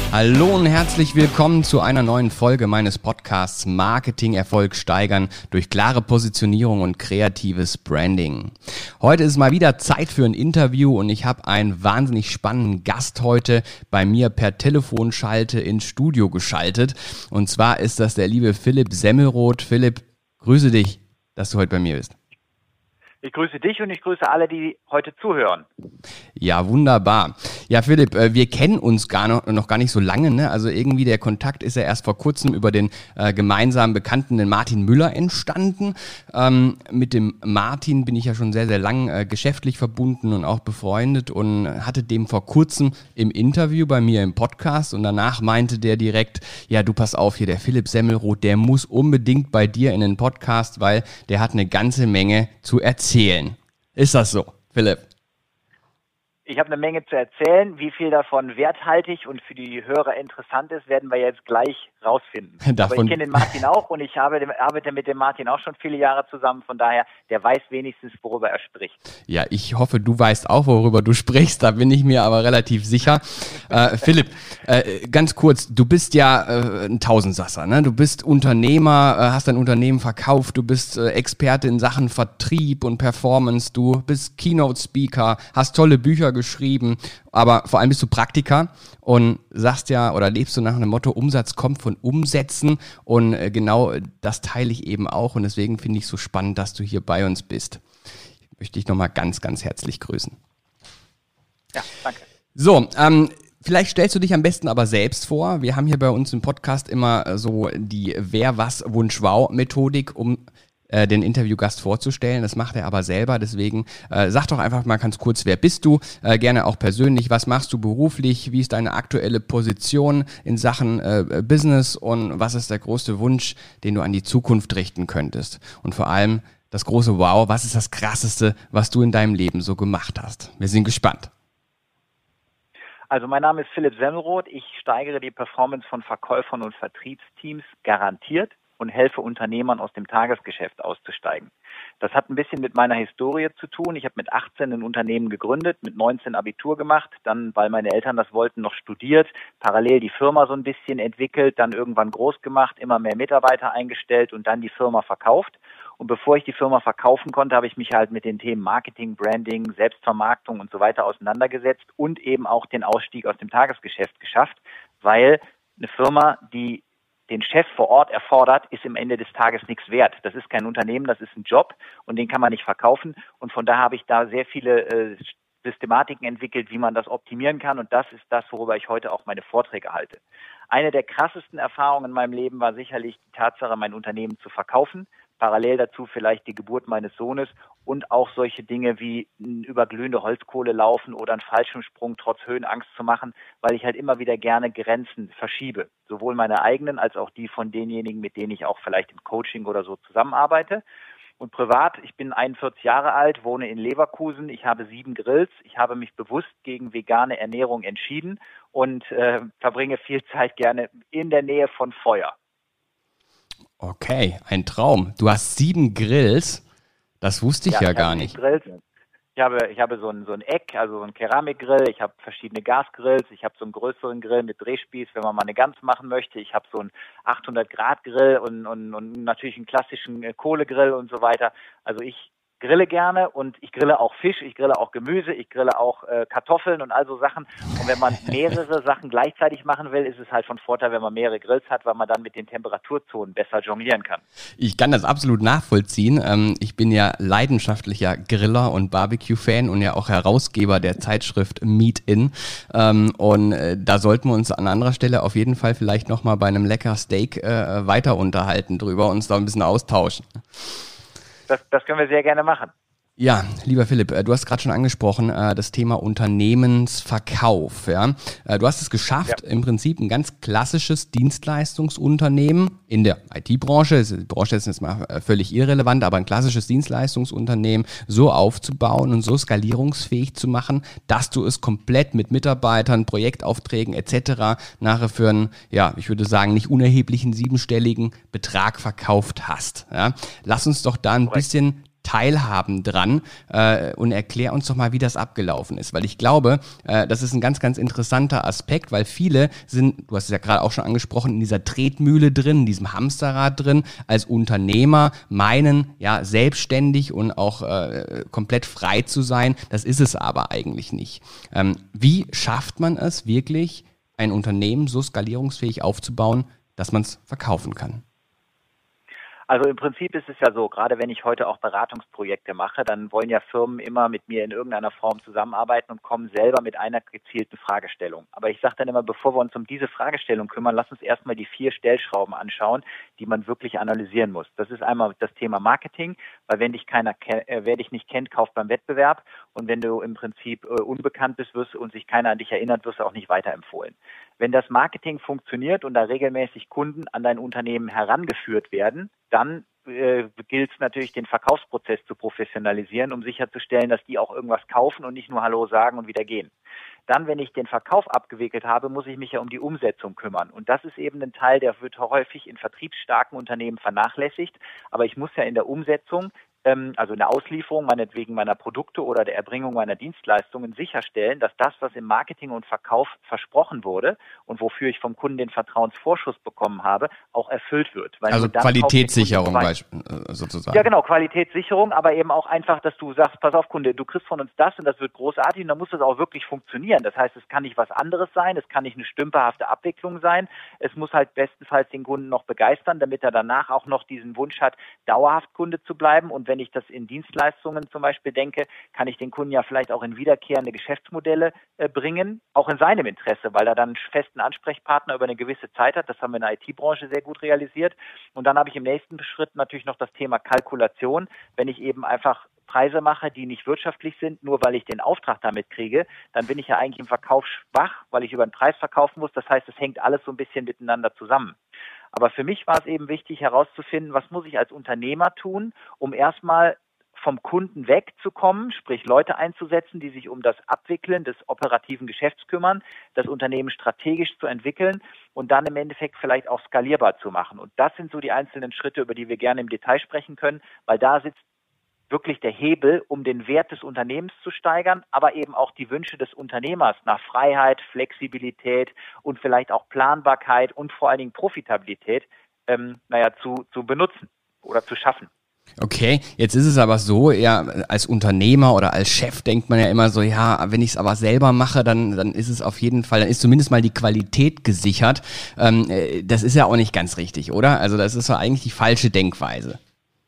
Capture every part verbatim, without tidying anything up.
Hallo und herzlich willkommen zu einer neuen Folge meines Podcasts Marketing-Erfolg steigern durch klare Positionierung und kreatives Branding. Heute ist mal wieder Zeit für ein Interview und ich habe einen wahnsinnig spannenden Gast heute bei mir per Telefonschalte ins Studio geschaltet. Und zwar ist das der liebe Philipp Semmelroth. Philipp, grüße dich, dass du heute bei mir bist. Ich grüße dich und ich grüße alle, die heute zuhören. Ja, wunderbar. Ja, Philipp, wir kennen uns gar noch, noch gar nicht so lange, ne? Also irgendwie der Kontakt ist ja erst vor kurzem über den äh, gemeinsamen Bekannten, den Martin Müller, entstanden. Ähm, mit dem Martin bin ich ja schon sehr, sehr lang äh, geschäftlich verbunden und auch befreundet und hatte dem vor kurzem im Interview bei mir im Podcast und danach meinte der direkt, ja, du pass auf hier, der Philipp Semmelroth, der muss unbedingt bei dir in den Podcast, weil der hat eine ganze Menge zu erzählen. Ist das so, Philipp? Ich habe eine Menge zu erzählen. Wie viel davon werthaltig und für die Hörer interessant ist, werden wir jetzt gleich rausfinden. Davon Aber ich kenne den Martin auch und ich habe, arbeite mit dem Martin auch schon viele Jahre zusammen. Von daher, der weiß wenigstens, worüber er spricht. Ja, ich hoffe, du weißt auch, worüber du sprichst. Da bin ich mir aber relativ sicher. äh, Philipp, äh, ganz kurz, du bist ja äh, ein Tausendsasser, ne? Du bist Unternehmer, äh, hast dein Unternehmen verkauft, du bist äh, Experte in Sachen Vertrieb und Performance, du bist Keynote-Speaker, hast tolle Bücher geschrieben, aber vor allem bist du Praktiker und sagst ja oder lebst du nach dem Motto, Umsatz kommt von Umsetzen und äh, genau das teile ich eben auch und deswegen finde ich es so spannend, dass du hier bei uns bist. Ich möchte dich nochmal ganz, ganz herzlich grüßen. Ja, danke. So, ähm, vielleicht stellst du dich am besten aber selbst vor. Wir haben hier bei uns im Podcast immer so die Wer-Was-Wunsch-Wow-Methodik, um äh, den Interviewgast vorzustellen. Das macht er aber selber, deswegen äh, sag doch einfach mal ganz kurz, wer bist du? Äh, gerne auch persönlich, was machst du beruflich? Wie ist deine aktuelle Position in Sachen äh, Business und was ist der größte Wunsch, den du an die Zukunft richten könntest? Und vor allem das große Wow, was ist das Krasseste, was du in deinem Leben so gemacht hast? Wir sind gespannt. Also mein Name ist Philipp Semmelroth. Ich steigere die Performance von Verkäufern und Vertriebsteams garantiert und helfe Unternehmern aus dem Tagesgeschäft auszusteigen. Das hat ein bisschen mit meiner Historie zu tun. Ich habe mit achtzehn ein Unternehmen gegründet, mit neunzehn Abitur gemacht, dann, weil meine Eltern das wollten, noch studiert, parallel die Firma so ein bisschen entwickelt, dann irgendwann groß gemacht, immer mehr Mitarbeiter eingestellt und dann die Firma verkauft. Und bevor ich die Firma verkaufen konnte, habe ich mich halt mit den Themen Marketing, Branding, Selbstvermarktung und so weiter auseinandergesetzt und eben auch den Ausstieg aus dem Tagesgeschäft geschafft, weil eine Firma, die den Chef vor Ort erfordert, ist am Ende des Tages nichts wert. Das ist kein Unternehmen, das ist ein Job und den kann man nicht verkaufen. Und von daher habe ich da sehr viele äh, Systematiken entwickelt, wie man das optimieren kann. Und das ist das, worüber ich heute auch meine Vorträge halte. Eine der krassesten Erfahrungen in meinem Leben war sicherlich die Tatsache, mein Unternehmen zu verkaufen. Parallel dazu vielleicht die Geburt meines Sohnes und auch solche Dinge wie über glühende Holzkohle laufen oder einen Fallschirmsprung trotz Höhenangst zu machen, weil ich halt immer wieder gerne Grenzen verschiebe. Sowohl meine eigenen als auch die von denjenigen, mit denen ich auch vielleicht im Coaching oder so zusammenarbeite. Und privat, ich bin einundvierzig Jahre alt, wohne in Leverkusen, ich habe sieben Grills, ich habe mich bewusst gegen vegane Ernährung entschieden und äh, verbringe viel Zeit gerne in der Nähe von Feuer. Okay, ein Traum. Du hast sieben Grills. Das wusste ich ja, ja ich gar nicht. Grills. Ich habe, ich habe so ein, so ein Eck, also so ein Keramikgrill. Ich habe verschiedene Gasgrills. Ich habe so einen größeren Grill mit Drehspieß, wenn man mal eine Gans machen möchte. Ich habe so einen achthundert Grad Grill und, und, und natürlich einen klassischen Kohlegrill und so weiter. Also ich grille gerne und ich grille auch Fisch, ich grille auch Gemüse, ich grille auch äh, Kartoffeln und all so Sachen. Und wenn man mehrere Sachen gleichzeitig machen will, ist es halt von Vorteil, wenn man mehrere Grills hat, weil man dann mit den Temperaturzonen besser jonglieren kann. Ich kann das absolut nachvollziehen. Ähm, ich bin ja leidenschaftlicher Griller und Barbecue-Fan und ja auch Herausgeber der Zeitschrift Meat In. Ähm, und äh, da sollten wir uns an anderer Stelle auf jeden Fall vielleicht nochmal bei einem lecker Steak äh, weiter unterhalten drüber, uns da ein bisschen austauschen. Das, das können wir sehr gerne machen. Ja, lieber Philipp, du hast gerade schon angesprochen, das Thema Unternehmensverkauf. Ja? Du hast es geschafft, ja. im Prinzip ein ganz klassisches Dienstleistungsunternehmen in der I T-Branche, die Branche ist jetzt mal völlig irrelevant, aber ein klassisches Dienstleistungsunternehmen so aufzubauen und so skalierungsfähig zu machen, dass du es komplett mit Mitarbeitern, Projektaufträgen et cetera nachher für einen, ja, ich würde sagen, nicht unerheblichen siebenstelligen Betrag verkauft hast. Ja? Lass uns doch da ein Korrekt. bisschen teilhaben dran äh, und erklär uns doch mal, wie das abgelaufen ist, weil ich glaube, äh, das ist ein ganz, ganz interessanter Aspekt, weil viele sind, du hast es ja gerade auch schon angesprochen, in dieser Tretmühle drin, in diesem Hamsterrad drin, als Unternehmer meinen, ja, selbstständig und auch äh, komplett frei zu sein. Das ist es aber eigentlich nicht. Ähm, wie schafft man es wirklich, ein Unternehmen so skalierungsfähig aufzubauen, dass man es verkaufen kann? Also im Prinzip ist es ja so, gerade wenn ich heute auch Beratungsprojekte mache, dann wollen ja Firmen immer mit mir in irgendeiner Form zusammenarbeiten und kommen selber mit einer gezielten Fragestellung. Aber ich sage dann immer, bevor wir uns um diese Fragestellung kümmern, lass uns erstmal die vier Stellschrauben anschauen, die man wirklich analysieren muss. Das ist einmal das Thema Marketing, weil wenn dich keiner, äh, wer dich nicht kennt, kauft beim Wettbewerb. Und wenn du im Prinzip äh, unbekannt bist wirst und sich keiner an dich erinnert, wirst du auch nicht weiterempfohlen. Wenn das Marketing funktioniert und da regelmäßig Kunden an dein Unternehmen herangeführt werden, dann äh, gilt es natürlich, den Verkaufsprozess zu professionalisieren, um sicherzustellen, dass die auch irgendwas kaufen und nicht nur Hallo sagen und wieder gehen. Dann, wenn ich den Verkauf abgewickelt habe, muss ich mich ja um die Umsetzung kümmern. Und das ist eben ein Teil, der wird häufig in vertriebsstarken Unternehmen vernachlässigt. Aber ich muss ja in der Umsetzung, ähm, also in der Auslieferung, meinetwegen meiner Produkte oder der Erbringung meiner Dienstleistungen, sicherstellen, dass das, was im Marketing und Verkauf versprochen wurde und wofür ich vom Kunden den Vertrauensvorschuss bekommen habe, auch erfüllt wird. Weil also Qualitätssicherung sozusagen. Ja, genau, Qualitätssicherung, aber eben auch einfach, dass du sagst, pass auf Kunde, du kriegst von uns das und das wird großartig und dann muss das auch wirklich funktionieren. Das heißt, es kann nicht was anderes sein, es kann nicht eine stümperhafte Abwicklung sein, es muss halt bestenfalls den Kunden noch begeistern, damit er danach auch noch diesen Wunsch hat, dauerhaft Kunde zu bleiben. Und wenn ich das in Dienstleistungen zum Beispiel denke, kann ich den Kunden ja vielleicht auch in wiederkehrende Geschäftsmodelle äh, bringen, auch in seinem Interesse, weil er dann einen festen Ansprechpartner über eine gewisse Zeit hat. Das haben wir in der I T-Branche sehr gut realisiert. Und dann habe ich im nächsten Schritt natürlich noch das Thema Kalkulation. Wenn ich eben einfach Preise mache, die nicht wirtschaftlich sind, nur weil ich den Auftrag damit kriege, dann bin ich ja eigentlich im Verkauf schwach, weil ich über den Preis verkaufen muss. Das heißt, es hängt alles so ein bisschen miteinander zusammen. Aber für mich war es eben wichtig herauszufinden, was muss ich als Unternehmer tun, um erstmal vom Kunden wegzukommen, sprich Leute einzusetzen, die sich um das Abwickeln des operativen Geschäfts kümmern, das Unternehmen strategisch zu entwickeln und dann im Endeffekt vielleicht auch skalierbar zu machen. Und das sind so die einzelnen Schritte, über die wir gerne im Detail sprechen können, weil da sitzt wirklich der Hebel, um den Wert des Unternehmens zu steigern, aber eben auch die Wünsche des Unternehmers nach Freiheit, Flexibilität und vielleicht auch Planbarkeit und vor allen Dingen Profitabilität ähm, naja, zu, zu benutzen oder zu schaffen. Okay, jetzt ist es aber so, ja, als Unternehmer oder als Chef denkt man ja immer so, ja, wenn ich es aber selber mache, dann dann ist es auf jeden Fall, dann ist zumindest mal die Qualität gesichert. Ähm, das ist ja auch nicht ganz richtig, oder? Also das ist ja eigentlich die falsche Denkweise.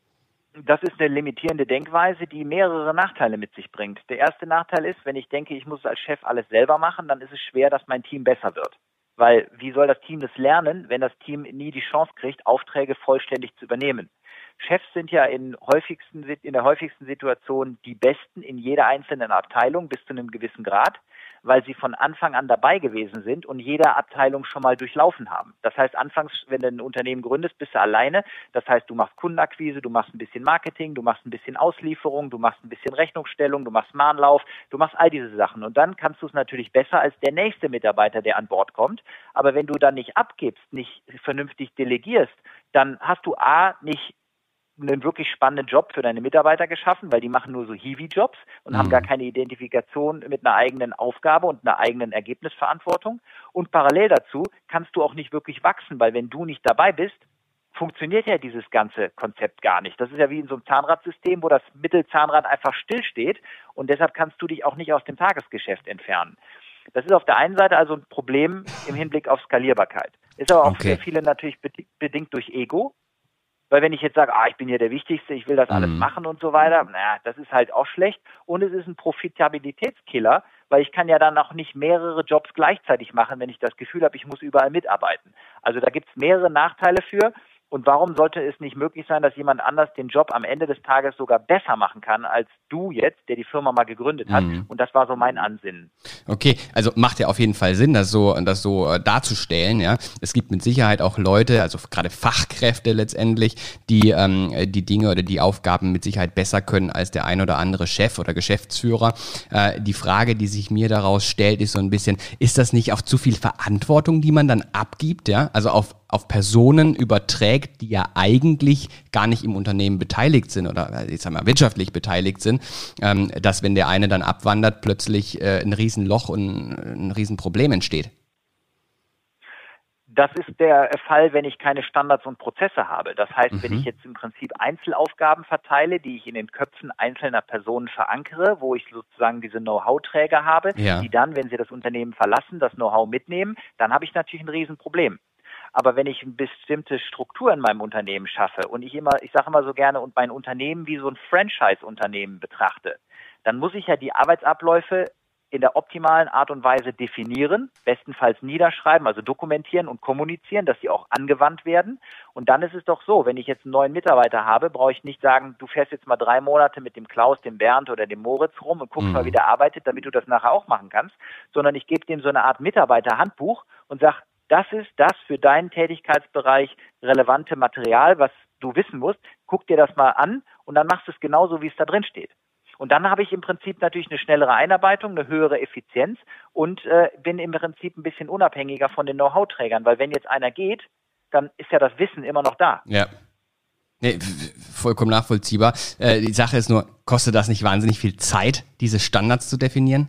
Das ist eine limitierende Denkweise, die mehrere Nachteile mit sich bringt. Der erste Nachteil ist, wenn ich denke, ich muss als Chef alles selber machen, dann ist es schwer, dass mein Team besser wird. Weil wie soll das Team das lernen, wenn das Team nie die Chance kriegt, Aufträge vollständig zu übernehmen? Chefs sind ja in, häufigsten, in der häufigsten Situation die Besten in jeder einzelnen Abteilung bis zu einem gewissen Grad, weil sie von Anfang an dabei gewesen sind und jede Abteilung schon mal durchlaufen haben. Das heißt, anfangs, wenn du ein Unternehmen gründest, bist du alleine. Das heißt, du machst Kundenakquise, du machst ein bisschen Marketing, du machst ein bisschen Auslieferung, du machst ein bisschen Rechnungsstellung, du machst Mahnlauf, du machst all diese Sachen. Und dann kannst du es natürlich besser als der nächste Mitarbeiter, der an Bord kommt. Aber wenn du dann nicht abgibst, nicht vernünftig delegierst, dann hast du A, nicht einen wirklich spannenden Job für deine Mitarbeiter geschaffen, weil die machen nur so Hiwi-Jobs und mhm. haben gar keine Identifikation mit einer eigenen Aufgabe und einer eigenen Ergebnisverantwortung. Und parallel dazu kannst du auch nicht wirklich wachsen, weil wenn du nicht dabei bist, funktioniert ja dieses ganze Konzept gar nicht. Das ist ja wie in so einem Zahnradsystem, wo das Mittelzahnrad einfach stillsteht und deshalb kannst du dich auch nicht aus dem Tagesgeschäft entfernen. Das ist auf der einen Seite also ein Problem im Hinblick auf Skalierbarkeit. Ist aber auch okay. für viele natürlich bedingt durch Ego. Weil wenn ich jetzt sage, ah, ich bin hier der Wichtigste, ich will das alles mhm. machen und so weiter, naja, das ist halt auch schlecht. Und es ist ein Profitabilitätskiller, weil ich kann ja dann auch nicht mehrere Jobs gleichzeitig machen, wenn ich das Gefühl habe, ich muss überall mitarbeiten. Also da gibt es mehrere Nachteile für. Und warum sollte es nicht möglich sein, dass jemand anders den Job am Ende des Tages sogar besser machen kann, als du jetzt, der die Firma mal gegründet hat? Mhm. Und das war so mein Ansinnen. Okay, also macht ja auf jeden Fall Sinn, das so, das so äh, darzustellen. Ja, es gibt mit Sicherheit auch Leute, also gerade Fachkräfte letztendlich, die ähm, die Dinge oder die Aufgaben mit Sicherheit besser können als der ein oder andere Chef oder Geschäftsführer. Äh, die Frage, die sich mir daraus stellt, ist so ein bisschen: Ist das nicht auch zu viel Verantwortung, die man dann abgibt? Ja, also auf auf Personen überträgt, die ja eigentlich gar nicht im Unternehmen beteiligt sind oder ich sag mal wirtschaftlich beteiligt sind, ähm, dass wenn der eine dann abwandert, plötzlich äh, ein Riesenloch und ein Riesenproblem entsteht. Das ist der Fall, wenn ich keine Standards und Prozesse habe. Das heißt, Mhm. wenn ich jetzt im Prinzip Einzelaufgaben verteile, die ich in den Köpfen einzelner Personen verankere, wo ich sozusagen diese Know-how-Träger habe, Ja. die dann, wenn sie das Unternehmen verlassen, das Know-how mitnehmen, dann habe ich natürlich ein Riesenproblem. Aber wenn ich eine bestimmte Struktur in meinem Unternehmen schaffe und ich immer, ich sage immer so gerne, und mein Unternehmen wie so ein Franchise-Unternehmen betrachte, dann muss ich ja die Arbeitsabläufe in der optimalen Art und Weise definieren, bestenfalls niederschreiben, also dokumentieren und kommunizieren, dass sie auch angewandt werden. Und dann ist es doch so, wenn ich jetzt einen neuen Mitarbeiter habe, brauche ich nicht sagen, du fährst jetzt mal drei Monate mit dem Klaus, dem Bernd oder dem Moritz rum und guckst Mhm. mal, wie der arbeitet, damit du das nachher auch machen kannst, sondern ich gebe dem so eine Art Mitarbeiterhandbuch und sage, das ist das für deinen Tätigkeitsbereich relevante Material, was du wissen musst. Guck dir das mal an und dann machst du es genauso, wie es da drin steht. Und dann habe ich im Prinzip natürlich eine schnellere Einarbeitung, eine höhere Effizienz und äh, bin im Prinzip ein bisschen unabhängiger von den Know-how-Trägern, weil wenn jetzt einer geht, dann ist ja das Wissen immer noch da. Ja. Nee, vollkommen nachvollziehbar. Äh, die Sache ist nur, kostet das nicht wahnsinnig viel Zeit, diese Standards zu definieren?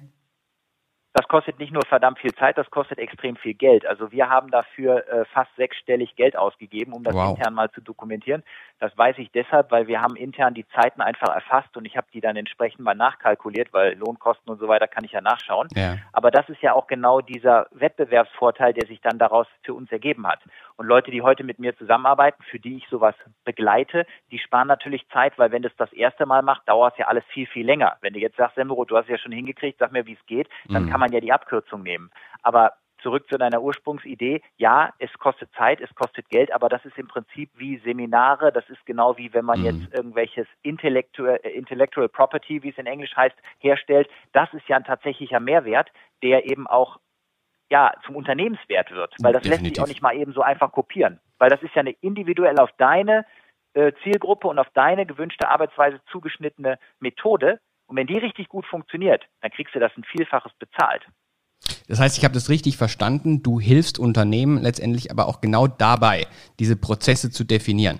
Das kostet nicht nur verdammt viel Zeit, das kostet extrem viel Geld. Also wir haben dafür äh, fast sechsstellig Geld ausgegeben, um das Wow. intern mal zu dokumentieren. Das weiß ich deshalb, weil wir haben intern die Zeiten einfach erfasst und ich habe die dann entsprechend mal nachkalkuliert, weil Lohnkosten und so weiter kann ich ja nachschauen. Ja. Aber das ist ja auch genau dieser Wettbewerbsvorteil, der sich dann daraus für uns ergeben hat. Und Leute, die heute mit mir zusammenarbeiten, für die ich sowas begleite, die sparen natürlich Zeit, weil wenn das das erste Mal macht, dauert es ja alles viel, viel länger. Wenn du jetzt sagst, Semmelroth, du hast es ja schon hingekriegt, sag mir, wie es geht, dann Mhm. kann man ja die Abkürzung nehmen. Aber zurück zu deiner Ursprungsidee, ja, es kostet Zeit, es kostet Geld, aber das ist im Prinzip wie Seminare, das ist genau wie wenn man Mhm. jetzt irgendwelches Intellectual, äh, Intellectual Property, wie es in Englisch heißt, herstellt. Das ist ja ein tatsächlicher Mehrwert, der eben auch ja, zum Unternehmenswert wird, weil das Definitiv. lässt sich auch nicht mal eben so einfach kopieren, weil das ist ja eine individuell auf deine äh, Zielgruppe und auf deine gewünschte Arbeitsweise zugeschnittene Methode und wenn die richtig gut funktioniert, dann kriegst du das ein Vielfaches bezahlt. Das heißt, ich habe das richtig verstanden, du hilfst Unternehmen letztendlich aber auch genau dabei, diese Prozesse zu definieren.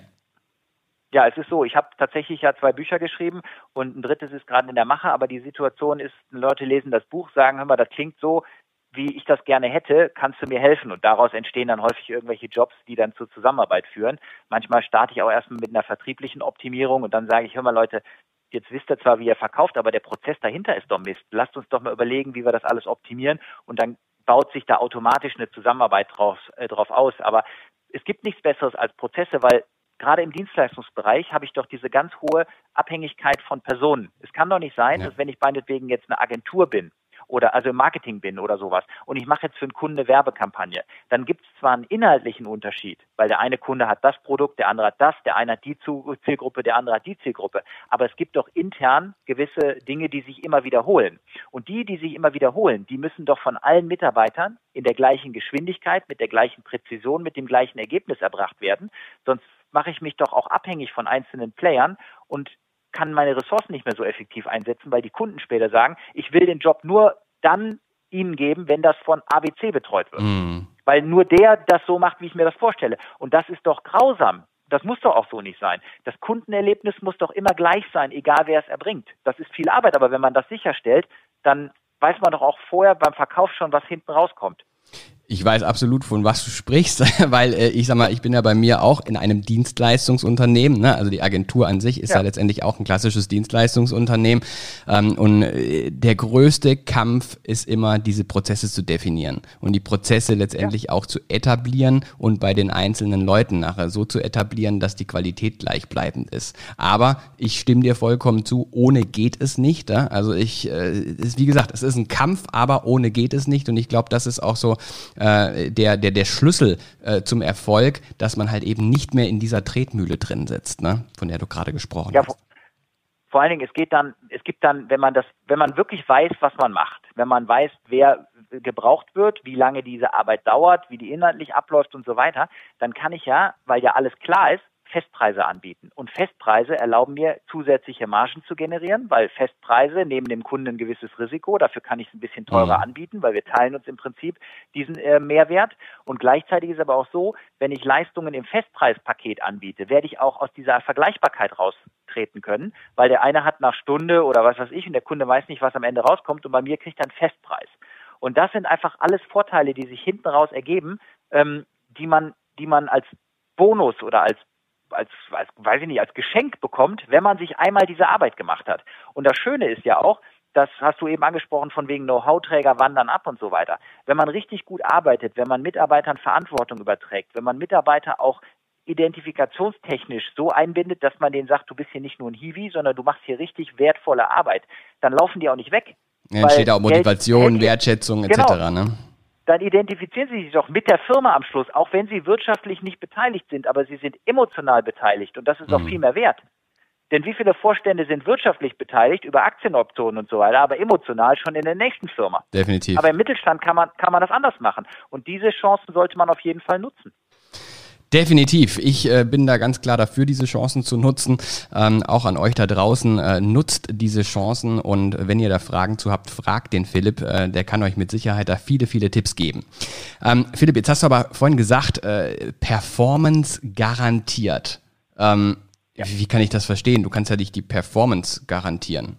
Ja, es ist so, ich habe tatsächlich ja zwei Bücher geschrieben und ein drittes ist gerade in der Mache, aber die Situation ist, Leute lesen das Buch, sagen, hör mal, das klingt so, wie ich das gerne hätte, kannst du mir helfen? Und daraus entstehen dann häufig irgendwelche Jobs, die dann zur Zusammenarbeit führen. Manchmal starte ich auch erstmal mit einer vertrieblichen Optimierung und dann sage ich, hör mal Leute, jetzt wisst ihr zwar, wie ihr verkauft, aber der Prozess dahinter ist doch Mist. Lasst uns doch mal überlegen, wie wir das alles optimieren und dann baut sich da automatisch eine Zusammenarbeit drauf, äh, drauf aus. Aber es gibt nichts Besseres als Prozesse, weil gerade im Dienstleistungsbereich habe ich doch diese ganz hohe Abhängigkeit von Personen. Es kann doch nicht sein, Ja. dass wenn ich meinetwegen jetzt eine Agentur bin, oder also im Marketing bin oder sowas und ich mache jetzt für einen Kunden eine Werbekampagne, dann gibt es zwar einen inhaltlichen Unterschied, weil der eine Kunde hat das Produkt, der andere hat das, der eine hat die Zielgruppe, der andere hat die Zielgruppe, aber es gibt doch intern gewisse Dinge, die sich immer wiederholen und die, die sich immer wiederholen, die müssen doch von allen Mitarbeitern in der gleichen Geschwindigkeit, mit der gleichen Präzision, mit dem gleichen Ergebnis erbracht werden, sonst mache ich mich doch auch abhängig von einzelnen Playern und kann meine Ressourcen nicht mehr so effektiv einsetzen, weil die Kunden später sagen, ich will den Job nur dann Ihnen geben, wenn das von A B C betreut wird. Mhm. Weil nur der das so macht, wie ich mir das vorstelle. Und das ist doch grausam. Das muss doch auch so nicht sein. Das Kundenerlebnis muss doch immer gleich sein, egal wer es erbringt. Das ist viel Arbeit, aber wenn man das sicherstellt, dann weiß man doch auch vorher beim Verkauf schon, was hinten rauskommt. Ich weiß absolut, von was du sprichst, weil äh, ich sag mal, ich bin ja bei mir auch in einem Dienstleistungsunternehmen, ne? Also die Agentur an sich ist ja, ja letztendlich auch ein klassisches Dienstleistungsunternehmen ähm, und äh, der größte Kampf ist immer, diese Prozesse zu definieren und die Prozesse letztendlich ja. auch zu etablieren und bei den einzelnen Leuten nachher so zu etablieren, dass die Qualität gleichbleibend ist. Aber ich stimme dir vollkommen zu, ohne geht es nicht. Ja? Also ich, äh, ist, wie gesagt, es ist ein Kampf, aber ohne geht es nicht und ich glaube, das ist auch so äh, der, der, der Schlüssel äh, zum Erfolg, dass man halt eben nicht mehr in dieser Tretmühle drin sitzt, ne? Von der du gerade gesprochen ja, hast. Vor, vor allen Dingen, es geht dann, es gibt dann, wenn man das, wenn man wirklich weiß, was man macht, wenn man weiß, wer gebraucht wird, wie lange diese Arbeit dauert, wie die inhaltlich abläuft und so weiter, dann kann ich ja, weil ja alles klar ist, Festpreise anbieten. Und Festpreise erlauben mir, zusätzliche Margen zu generieren, weil Festpreise nehmen dem Kunden ein gewisses Risiko. Dafür kann ich es ein bisschen teurer mhm. anbieten, weil wir teilen uns im Prinzip diesen äh, Mehrwert. Und gleichzeitig ist aber auch so, wenn ich Leistungen im Festpreispaket anbiete, werde ich auch aus dieser Vergleichbarkeit raustreten können, weil der eine hat nach Stunde oder was weiß ich und der Kunde weiß nicht, was am Ende rauskommt und bei mir kriegt er einen Festpreis. Und das sind einfach alles Vorteile, die sich hinten raus ergeben, ähm, die man, die man als Bonus oder als, als, als, weiß ich nicht, als Geschenk bekommt, wenn man sich einmal diese Arbeit gemacht hat. Und das Schöne ist ja auch, das hast du eben angesprochen, von wegen Know-how-Träger wandern ab und so weiter. Wenn man richtig gut arbeitet, wenn man Mitarbeitern Verantwortung überträgt, wenn man Mitarbeiter auch identifikationstechnisch so einbindet, dass man denen sagt, du bist hier nicht nur ein Hiwi, sondern du machst hier richtig wertvolle Arbeit, dann laufen die auch nicht weg. Ja, entsteht auch Motivation, Geld, Wertschätzung et cetera. Genau. Ne? Dann identifizieren Sie sich doch mit der Firma am Schluss, auch wenn Sie wirtschaftlich nicht beteiligt sind, aber Sie sind emotional beteiligt und das ist mhm. auch viel mehr wert. Denn wie viele Vorstände sind wirtschaftlich beteiligt über Aktienoptionen und so weiter, aber emotional schon in der nächsten Firma? Definitiv. Aber im Mittelstand kann man, kann man das anders machen und diese Chancen sollte man auf jeden Fall nutzen. Definitiv. Ich äh, bin da ganz klar dafür, diese Chancen zu nutzen. Ähm, auch an euch da draußen, äh, nutzt diese Chancen und wenn ihr da Fragen zu habt, fragt den Philipp. Äh, der kann euch mit Sicherheit da viele, viele Tipps geben. Ähm, Philipp, jetzt hast du aber vorhin gesagt, äh, Performance garantiert. Ähm, ja. Wie kann ich das verstehen? Du kannst ja nicht die Performance garantieren.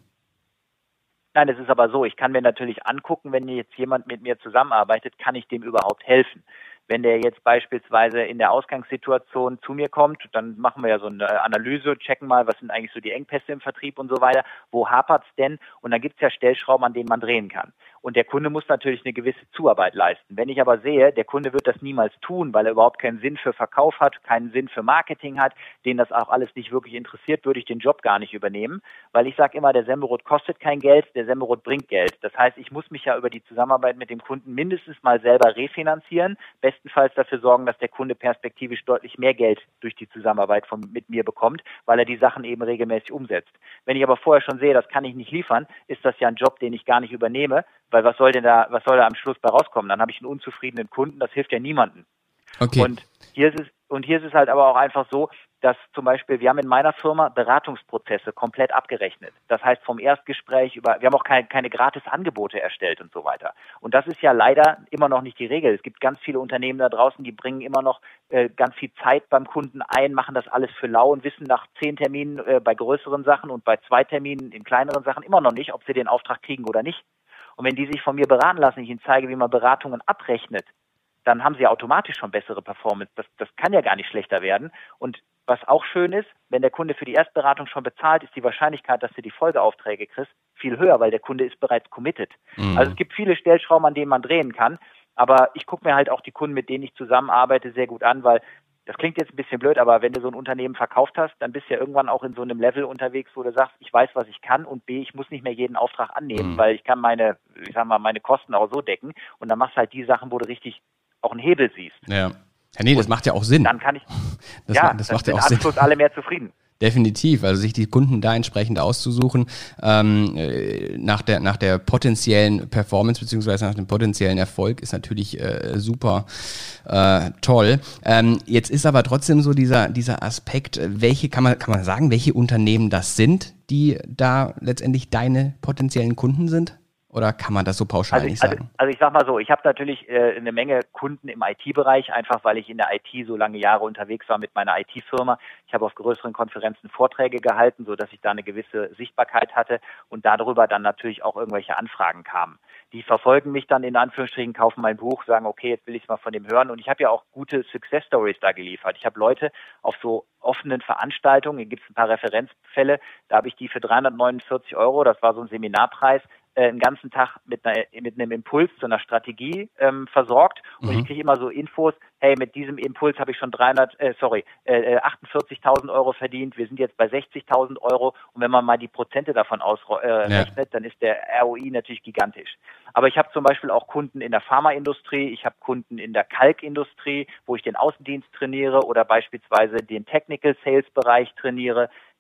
Nein, es ist aber so, ich kann mir natürlich angucken, wenn jetzt jemand mit mir zusammenarbeitet, kann ich dem überhaupt helfen? Wenn der jetzt beispielsweise in der Ausgangssituation zu mir kommt, dann machen wir ja so eine Analyse, checken mal, was sind eigentlich so die Engpässe im Vertrieb und so weiter, wo hapert's denn? Und dann gibt's ja Stellschrauben, an denen man drehen kann. Und der Kunde muss natürlich eine gewisse Zuarbeit leisten. Wenn ich aber sehe, der Kunde wird das niemals tun, weil er überhaupt keinen Sinn für Verkauf hat, keinen Sinn für Marketing hat, den das auch alles nicht wirklich interessiert, würde ich den Job gar nicht übernehmen, weil ich sage immer, der Semmelrot kostet kein Geld, der Semmelrot bringt Geld. Das heißt, ich muss mich ja über die Zusammenarbeit mit dem Kunden mindestens mal selber refinanzieren, bestenfalls dafür sorgen, dass der Kunde perspektivisch deutlich mehr Geld durch die Zusammenarbeit von, mit mir bekommt, weil er die Sachen eben regelmäßig umsetzt. Wenn ich aber vorher schon sehe, das kann ich nicht liefern, ist das ja ein Job, den ich gar nicht übernehme, weil was soll denn da, was soll da am Schluss bei rauskommen? Dann habe ich einen unzufriedenen Kunden, das hilft ja niemandem. Okay. Und hier ist es, und hier ist es halt aber auch einfach so, dass zum Beispiel, wir haben in meiner Firma Beratungsprozesse komplett abgerechnet. Das heißt vom Erstgespräch über, wir haben auch keine, keine gratis Angebote erstellt und so weiter. Und das ist ja leider immer noch nicht die Regel. Es gibt ganz viele Unternehmen da draußen, die bringen immer noch äh, ganz viel Zeit beim Kunden ein, machen das alles für lau und wissen nach zehn Terminen äh, bei größeren Sachen und bei zwei Terminen in kleineren Sachen immer noch nicht, ob sie den Auftrag kriegen oder nicht. Und wenn die sich von mir beraten lassen, ich ihnen zeige, wie man Beratungen abrechnet, dann haben sie automatisch schon bessere Performance. Das, das kann ja gar nicht schlechter werden. Und was auch schön ist, wenn der Kunde für die Erstberatung schon bezahlt, ist die Wahrscheinlichkeit, dass du die Folgeaufträge kriegst, viel höher, weil der Kunde ist bereits committed. Mhm. Also es gibt viele Stellschrauben, an denen man drehen kann. Aber ich gucke mir halt auch die Kunden, mit denen ich zusammenarbeite, sehr gut an, weil das klingt jetzt ein bisschen blöd, aber wenn du so ein Unternehmen verkauft hast, dann bist du ja irgendwann auch in so einem Level unterwegs, wo du sagst, ich weiß, was ich kann und B, ich muss nicht mehr jeden Auftrag annehmen, mhm. weil ich kann meine, ich sag mal, meine Kosten auch so decken und dann machst du halt die Sachen, wo du richtig auch einen Hebel siehst. Ja, ja nee, das macht ja auch Sinn. Dann kann ich, das ja, macht, das macht ja auch Sinn. Anschluss alle mehr zufrieden. Definitiv, also sich die Kunden da entsprechend auszusuchen, ähm, nach der nach der potenziellen Performance beziehungsweise nach dem potenziellen Erfolg ist natürlich äh, super äh, toll. Ähm, jetzt ist aber trotzdem so dieser dieser Aspekt, welche kann man kann man sagen, welche Unternehmen das sind, die da letztendlich deine potenziellen Kunden sind? Oder kann man das so pauschal also, nicht sagen? Also, also ich sag mal so, ich habe natürlich äh, eine Menge Kunden im I T-Bereich, einfach weil ich in der I T so lange Jahre unterwegs war mit meiner I T-Firma. Ich habe auf größeren Konferenzen Vorträge gehalten, so dass ich da eine gewisse Sichtbarkeit hatte und darüber dann natürlich auch irgendwelche Anfragen kamen. Die verfolgen mich dann in Anführungsstrichen, kaufen mein Buch, sagen, okay, jetzt will ich es mal von dem hören. Und ich habe ja auch gute Success Stories da geliefert. Ich habe Leute auf so offenen Veranstaltungen, hier gibt es ein paar Referenzfälle, da habe ich die für dreihundertneunundvierzig Euro, das war so ein Seminarpreis, äh, einen ganzen Tag mit, einer, mit einem Impuls zu einer Strategie ähm, versorgt. Und mhm. ich kriege immer so Infos, hey, mit diesem Impuls habe ich schon dreihundert, äh, sorry, äh, achtundvierzigtausend Euro verdient, wir sind jetzt bei sechzigtausend Euro und wenn man mal die Prozente davon ausrechnet, äh, ja. dann ist der R O I natürlich gigantisch. Aber ich habe zum Beispiel auch Kunden in der Pharmaindustrie, ich habe Kunden in der Kalkindustrie, wo ich den Außendienst trainiere oder beispielsweise den Technical Sales Bereich trainiere.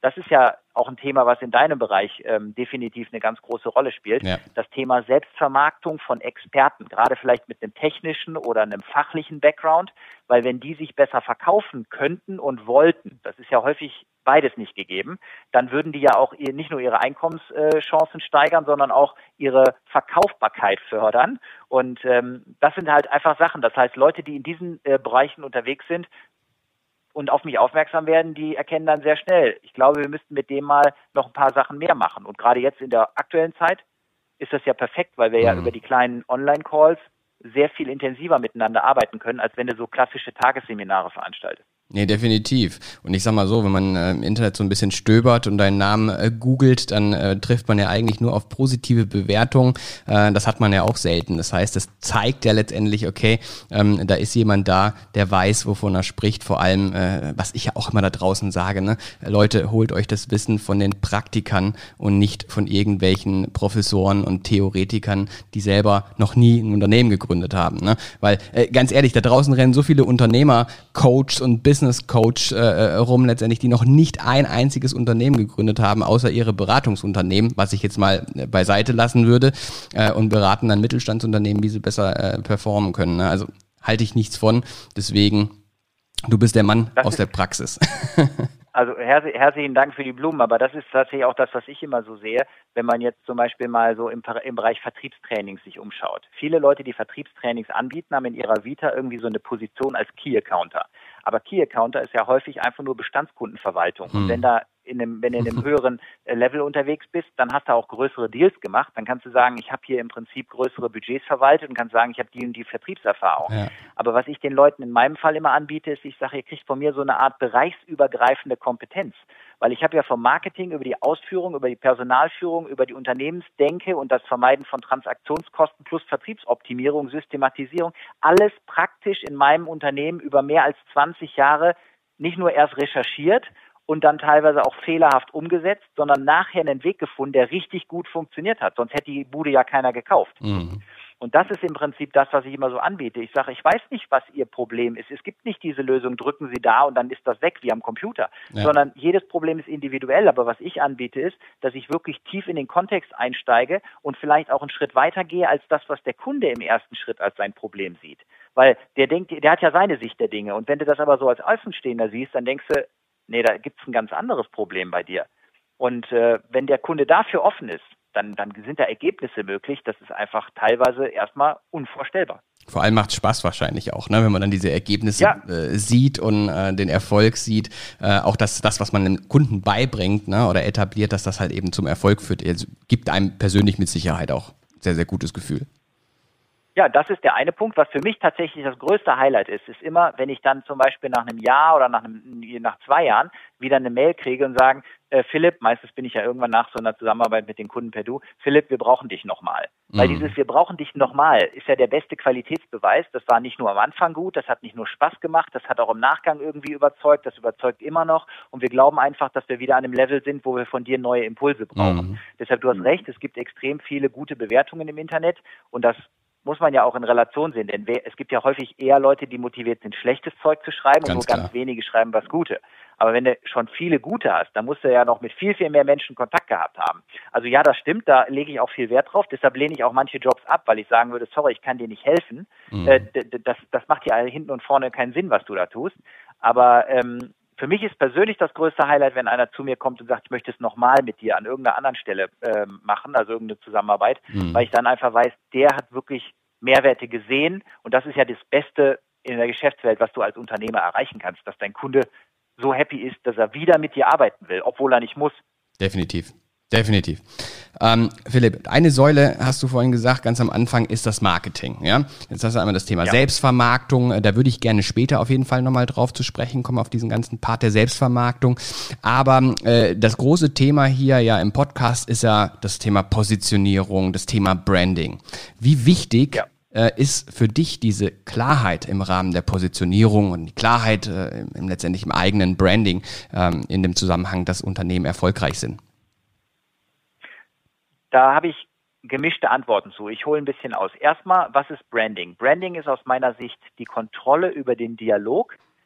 das ist ja auch ein Thema, was in deinem Bereich ähm, definitiv eine ganz große Rolle spielt. Ja. Das Thema Selbstvermarktung von Experten, gerade vielleicht mit einem technischen oder einem fachlichen Background, weil wenn die sich besser verkaufen könnten und wollten, das ist ja häufig beides nicht gegeben, dann würden die ja auch nicht nur ihre Einkommenschancen steigern, sondern auch ihre Verkaufbarkeit fördern. Und ähm, das sind halt einfach Sachen. Das heißt, Leute, die in diesen äh, Bereichen unterwegs sind und auf mich aufmerksam werden, die erkennen dann sehr schnell. Ich glaube, wir müssten mit dem mal noch ein paar Sachen mehr machen. Und gerade jetzt in der aktuellen Zeit ist das ja perfekt, weil wir mhm. ja über die kleinen Online-Calls sehr viel intensiver miteinander arbeiten können, als wenn du so klassische Tagesseminare veranstaltest. Nee, definitiv. Und ich sag mal so, wenn man äh, im Internet so ein bisschen stöbert und deinen Namen äh, googelt, dann äh, trifft man ja eigentlich nur auf positive Bewertungen. Äh, das hat man ja auch selten. Das heißt, das zeigt ja letztendlich, okay, ähm, da ist jemand da, der weiß, wovon er spricht. Vor allem, äh, was ich ja auch immer da draußen sage, ne? Leute, holt euch das Wissen von den Praktikern und nicht von irgendwelchen Professoren und Theoretikern, die selber noch nie ein Unternehmen gegründet haben. Ne? Weil, äh, ganz ehrlich, da draußen rennen so viele Unternehmer, Coaches und Business Coach äh, rum letztendlich, die noch nicht ein einziges Unternehmen gegründet haben, außer ihre Beratungsunternehmen, was ich jetzt mal äh, beiseite lassen würde, äh, und beraten dann Mittelstandsunternehmen, wie sie besser äh, performen können. Ne? Also halte ich nichts von. Deswegen, du bist der Mann das aus der Praxis. Also herz- herzlichen Dank für die Blumen, aber das ist tatsächlich auch das, was ich immer so sehe, wenn man jetzt zum Beispiel mal so im, im Bereich Vertriebstrainings sich umschaut. Viele Leute, die Vertriebstrainings anbieten, haben in ihrer Vita irgendwie so eine Position als Key-Accounter. Aber Key-Accounter ist ja häufig einfach nur Bestandskundenverwaltung. Hm. Und wenn da in einem, wenn du in einem höheren Level unterwegs bist, dann hast du auch größere Deals gemacht. Dann kannst du sagen, ich habe hier im Prinzip größere Budgets verwaltet und kannst sagen, ich habe die und die Vertriebserfahrung. Ja. Aber was ich den Leuten in meinem Fall immer anbiete, ist, ich sage, ihr kriegt von mir so eine Art bereichsübergreifende Kompetenz. Weil ich habe ja vom Marketing über die Ausführung, über die Personalführung, über die Unternehmensdenke und das Vermeiden von Transaktionskosten plus Vertriebsoptimierung, Systematisierung, alles praktisch in meinem Unternehmen über mehr als zwanzig Jahre nicht nur erst recherchiert und dann teilweise auch fehlerhaft umgesetzt, sondern nachher einen Weg gefunden, der richtig gut funktioniert hat. Sonst hätte die Bude ja keiner gekauft. Mhm. Und das ist im Prinzip das, was ich immer so anbiete. Ich sage, ich weiß nicht, was Ihr Problem ist. Es gibt nicht diese Lösung, drücken Sie da und dann ist das weg wie am Computer. Ja. Sondern jedes Problem ist individuell. Aber was ich anbiete ist, dass ich wirklich tief in den Kontext einsteige und vielleicht auch einen Schritt weiter gehe als das, was der Kunde im ersten Schritt als sein Problem sieht. Weil der denkt, der hat ja seine Sicht der Dinge. Und wenn du das aber so als Außenstehender siehst, dann denkst du, nee, da gibt's ein ganz anderes Problem bei dir. Und äh, wenn der Kunde dafür offen ist, dann, dann sind da Ergebnisse möglich. Das ist einfach teilweise erstmal unvorstellbar. Vor allem macht es Spaß wahrscheinlich auch, ne, wenn man dann diese Ergebnisse ja. äh, sieht und äh, den Erfolg sieht. Äh, auch das, das, was man dem Kunden beibringt, ne, oder etabliert, dass das halt eben zum Erfolg führt. Also, gibt einem persönlich mit Sicherheit auch sehr, sehr gutes Gefühl. Ja, das ist der eine Punkt. Was für mich tatsächlich das größte Highlight ist, ist immer, wenn ich dann zum Beispiel nach einem Jahr oder nach, einem, nach zwei Jahren wieder eine Mail kriege und sagen, äh, Philipp, meistens bin ich ja irgendwann nach so einer Zusammenarbeit mit den Kunden per Du, Philipp, wir brauchen dich nochmal. Mhm. Weil dieses wir brauchen dich nochmal ist ja der beste Qualitätsbeweis. Das war nicht nur am Anfang gut, das hat nicht nur Spaß gemacht, das hat auch im Nachgang irgendwie überzeugt, das überzeugt immer noch und wir glauben einfach, dass wir wieder an einem Level sind, wo wir von dir neue Impulse brauchen. Mhm. Deshalb, du hast recht, es gibt extrem viele gute Bewertungen im Internet und das muss man ja auch in Relation sehen, denn es gibt ja häufig eher Leute, die motiviert sind, schlechtes Zeug zu schreiben ganz und nur klar. Ganz wenige schreiben was Gute. Aber wenn du schon viele Gute hast, dann musst du ja noch mit viel, viel mehr Menschen Kontakt gehabt haben. Also ja, das stimmt, da lege ich auch viel Wert drauf, deshalb lehne ich auch manche Jobs ab, weil ich sagen würde, sorry, ich kann dir nicht helfen. Mhm. Äh, das, das macht ja hinten und vorne keinen Sinn, was du da tust. Aber ähm, für mich ist persönlich das größte Highlight, wenn einer zu mir kommt und sagt, ich möchte es nochmal mit dir an irgendeiner anderen Stelle äh, machen, also irgendeine Zusammenarbeit, mhm. weil ich dann einfach weiß, der hat wirklich Mehrwerte gesehen und das ist ja das Beste in der Geschäftswelt, was du als Unternehmer erreichen kannst, dass dein Kunde so happy ist, dass er wieder mit dir arbeiten will, obwohl er nicht muss. Definitiv. Definitiv. Ähm, Philipp, eine Säule, hast du vorhin gesagt, ganz am Anfang ist das Marketing. Ja? Jetzt hast du einmal das Thema ja. Selbstvermarktung. Da würde ich gerne später auf jeden Fall nochmal drauf zu sprechen kommen, auf diesen ganzen Part der Selbstvermarktung. Aber äh, das große Thema hier ja im Podcast ist ja das Thema Positionierung, das Thema Branding. Wie wichtig ja. äh, ist für dich diese Klarheit im Rahmen der Positionierung und die Klarheit äh, im, letztendlich im eigenen Branding ähm, in dem Zusammenhang, dass Unternehmen erfolgreich sind? Da habe ich gemischte Antworten zu. Ich hole ein bisschen aus. Erstmal, was ist Branding? Branding ist aus meiner Sicht die Kontrolle über den Dialog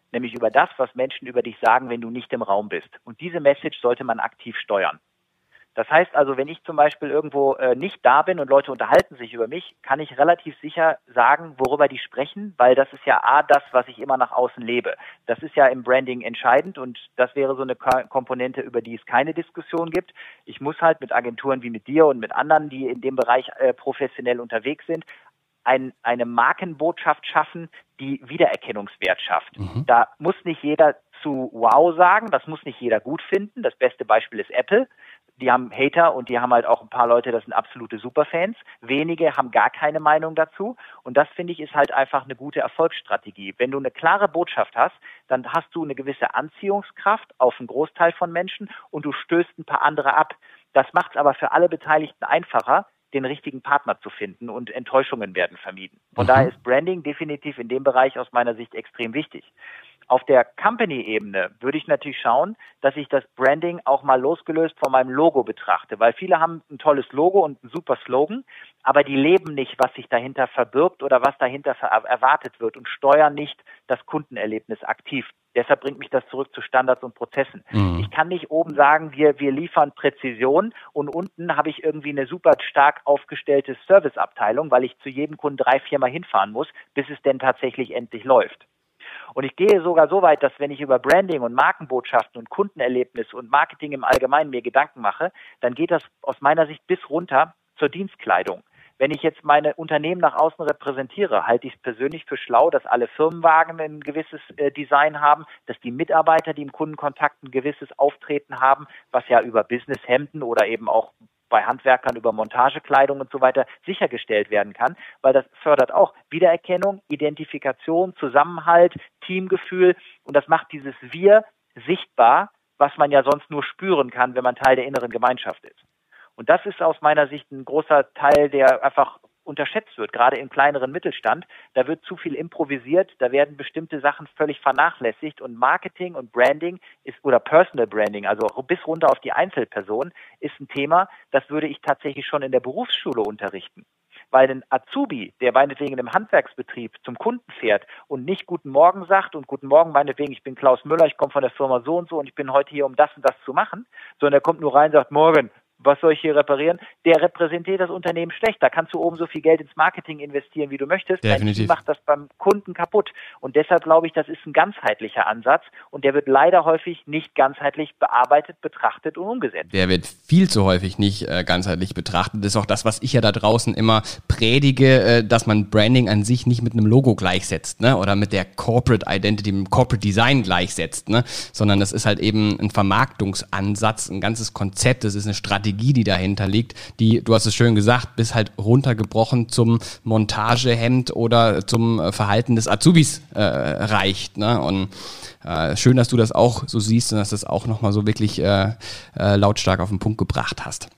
nämlich über das, was Menschen über dich sagen, wenn du nicht im Raum bist. Und diese Message sollte man aktiv steuern. Das heißt also, wenn ich zum Beispiel irgendwo äh, nicht da bin und Leute unterhalten sich über mich, kann ich relativ sicher sagen, worüber die sprechen, weil das ist ja A, das, was ich immer nach außen lebe. Das ist ja im Branding entscheidend und das wäre so eine K- Komponente, über die es keine Diskussion gibt. Ich muss halt mit Agenturen wie mit dir und mit anderen, die in dem Bereich äh, professionell unterwegs sind, ein, eine Markenbotschaft schaffen, die Wiedererkennungswert schafft. Mhm. Da muss nicht jeder zu wow sagen, das muss nicht jeder gut finden. Das beste Beispiel ist Apple. Die haben Hater und die haben halt auch ein paar Leute, das sind absolute Superfans. Wenige haben gar keine Meinung dazu. Und das, finde ich, ist halt einfach eine gute Erfolgsstrategie. Wenn du eine klare Botschaft hast, dann hast du eine gewisse Anziehungskraft auf einen Großteil von Menschen und du stößt ein paar andere ab. Das macht es aber für alle Beteiligten einfacher, den richtigen Partner zu finden und Enttäuschungen werden vermieden. Von mhm. daher ist Branding definitiv in dem Bereich aus meiner Sicht extrem wichtig. Auf der Company-Ebene würde ich natürlich schauen, dass ich das Branding auch mal losgelöst von meinem Logo betrachte, weil viele haben ein tolles Logo und einen super Slogan, aber die leben nicht, was sich dahinter verbirgt oder was dahinter erwartet wird und steuern nicht das Kundenerlebnis aktiv. Deshalb bringt mich das zurück zu Standards und Prozessen. Mhm. Ich kann nicht oben sagen, wir, wir liefern Präzision und unten habe ich irgendwie eine super stark aufgestellte Serviceabteilung, weil ich zu jedem Kunden drei, viermal hinfahren muss, bis es denn tatsächlich endlich läuft. Und ich gehe sogar so weit, dass wenn ich über Branding und Markenbotschaften und Kundenerlebnis und Marketing im Allgemeinen mir Gedanken mache, dann geht das aus meiner Sicht bis runter zur Dienstkleidung. Wenn ich jetzt meine Unternehmen nach außen repräsentiere, halte ich es persönlich für schlau, dass alle Firmenwagen ein gewisses äh, Design haben, dass die Mitarbeiter, die im Kundenkontakt ein gewisses Auftreten haben, was ja über Businesshemden oder eben auch bei Handwerkern über Montagekleidung und so weiter sichergestellt werden kann, weil das fördert auch Wiedererkennung, Identifikation, Zusammenhalt, Teamgefühl und das macht dieses Wir sichtbar, was man ja sonst nur spüren kann, wenn man Teil der inneren Gemeinschaft ist. Und das ist aus meiner Sicht ein großer Teil, der einfach unterschätzt wird, gerade im kleineren Mittelstand. Da wird zu viel improvisiert, da werden bestimmte Sachen völlig vernachlässigt und Marketing und Branding ist oder Personal Branding, also bis runter auf die Einzelperson, ist ein Thema, das würde ich tatsächlich schon in der Berufsschule unterrichten. Weil ein Azubi, der meinetwegen in einem Handwerksbetrieb zum Kunden fährt und nicht Guten Morgen sagt und Guten Morgen meinetwegen, ich bin Klaus Müller, ich komme von der Firma so und so und ich bin heute hier, um das und das zu machen, sondern er kommt nur rein und sagt, Morgen, was soll ich hier reparieren? Der repräsentiert das Unternehmen schlecht. Da kannst du oben so viel Geld ins Marketing investieren, wie du möchtest. Definitiv. Dein Team macht das beim Kunden kaputt. Und deshalb glaube ich, das ist ein ganzheitlicher Ansatz und der wird leider häufig nicht ganzheitlich bearbeitet, betrachtet und umgesetzt. Der wird viel zu häufig nicht äh, ganzheitlich betrachtet. Das ist auch das, was ich ja da draußen immer predige, äh, dass man Branding an sich nicht mit einem Logo gleichsetzt, ne? Oder mit der Corporate Identity, mit dem Corporate Design gleichsetzt, ne? Sondern das ist halt eben ein Vermarktungsansatz, ein ganzes Konzept, das ist eine Strategie, die dahinter liegt, die, du hast es schön gesagt, bis halt runtergebrochen zum Montagehemd oder zum Verhalten des Azubis äh, reicht. Ne? Und äh, schön, dass du das auch so siehst und dass du das auch nochmal so wirklich äh, äh, lautstark auf den Punkt gebracht hast.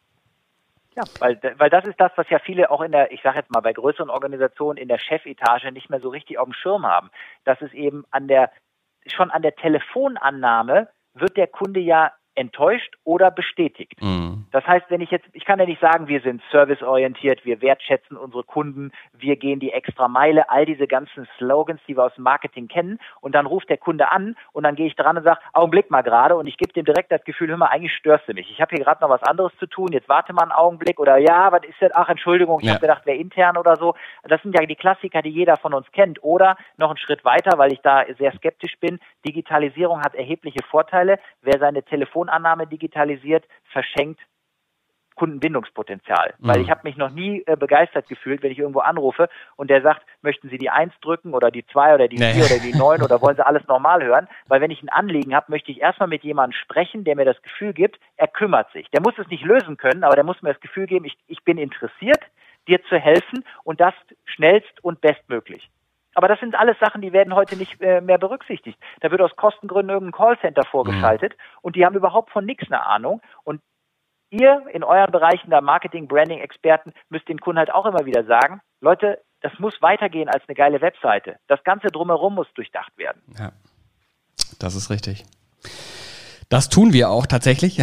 Ja, weil, weil das ist das, was ja viele auch in der, ich sage jetzt mal bei größeren Organisationen in der Chefetage nicht mehr so richtig auf dem Schirm haben, dass es eben an der, schon an der Telefonannahme wird der Kunde ja enttäuscht oder bestätigt. Mhm. Das heißt, wenn ich jetzt, ich kann ja nicht sagen, wir sind serviceorientiert, wir wertschätzen unsere Kunden, wir gehen die extra Meile, all diese ganzen Slogans, die wir aus dem Marketing kennen und dann ruft der Kunde an und dann gehe ich dran und sage, Augenblick mal gerade und ich gebe dem direkt das Gefühl, hör mal, eigentlich störst du mich. Ich habe hier gerade noch was anderes zu tun, jetzt warte mal einen Augenblick oder ja, was ist das? Ach, Entschuldigung, ich ja. habe gedacht, wäre intern oder so. Das sind ja die Klassiker, die jeder von uns kennt. Oder noch einen Schritt weiter, weil ich da sehr skeptisch bin, Digitalisierung hat erhebliche Vorteile. Wer seine Telefon Annahme digitalisiert, verschenkt Kundenbindungspotenzial. Mhm. Weil ich habe mich noch nie äh, begeistert gefühlt, wenn ich irgendwo anrufe und der sagt, möchten Sie die eins drücken oder die zwei oder die vier nee. oder die neun oder wollen Sie alles normal hören? Weil wenn ich ein Anliegen habe, möchte ich erstmal mit jemandem sprechen, der mir das Gefühl gibt, er kümmert sich. Der muss es nicht lösen können, aber der muss mir das Gefühl geben, ich, ich bin interessiert, dir zu helfen und das schnellst und bestmöglich. Aber das sind alles Sachen, die werden heute nicht äh, mehr berücksichtigt. Da wird aus Kostengründen irgendein Callcenter vorgeschaltet mhm. und die haben überhaupt von nichts eine Ahnung. Und ihr in euren Bereichen der Marketing, Branding-Experten müsst den Kunden halt auch immer wieder sagen, Leute, das muss weitergehen als eine geile Webseite. Das Ganze drumherum muss durchdacht werden. Ja, das ist richtig. Das tun wir auch tatsächlich.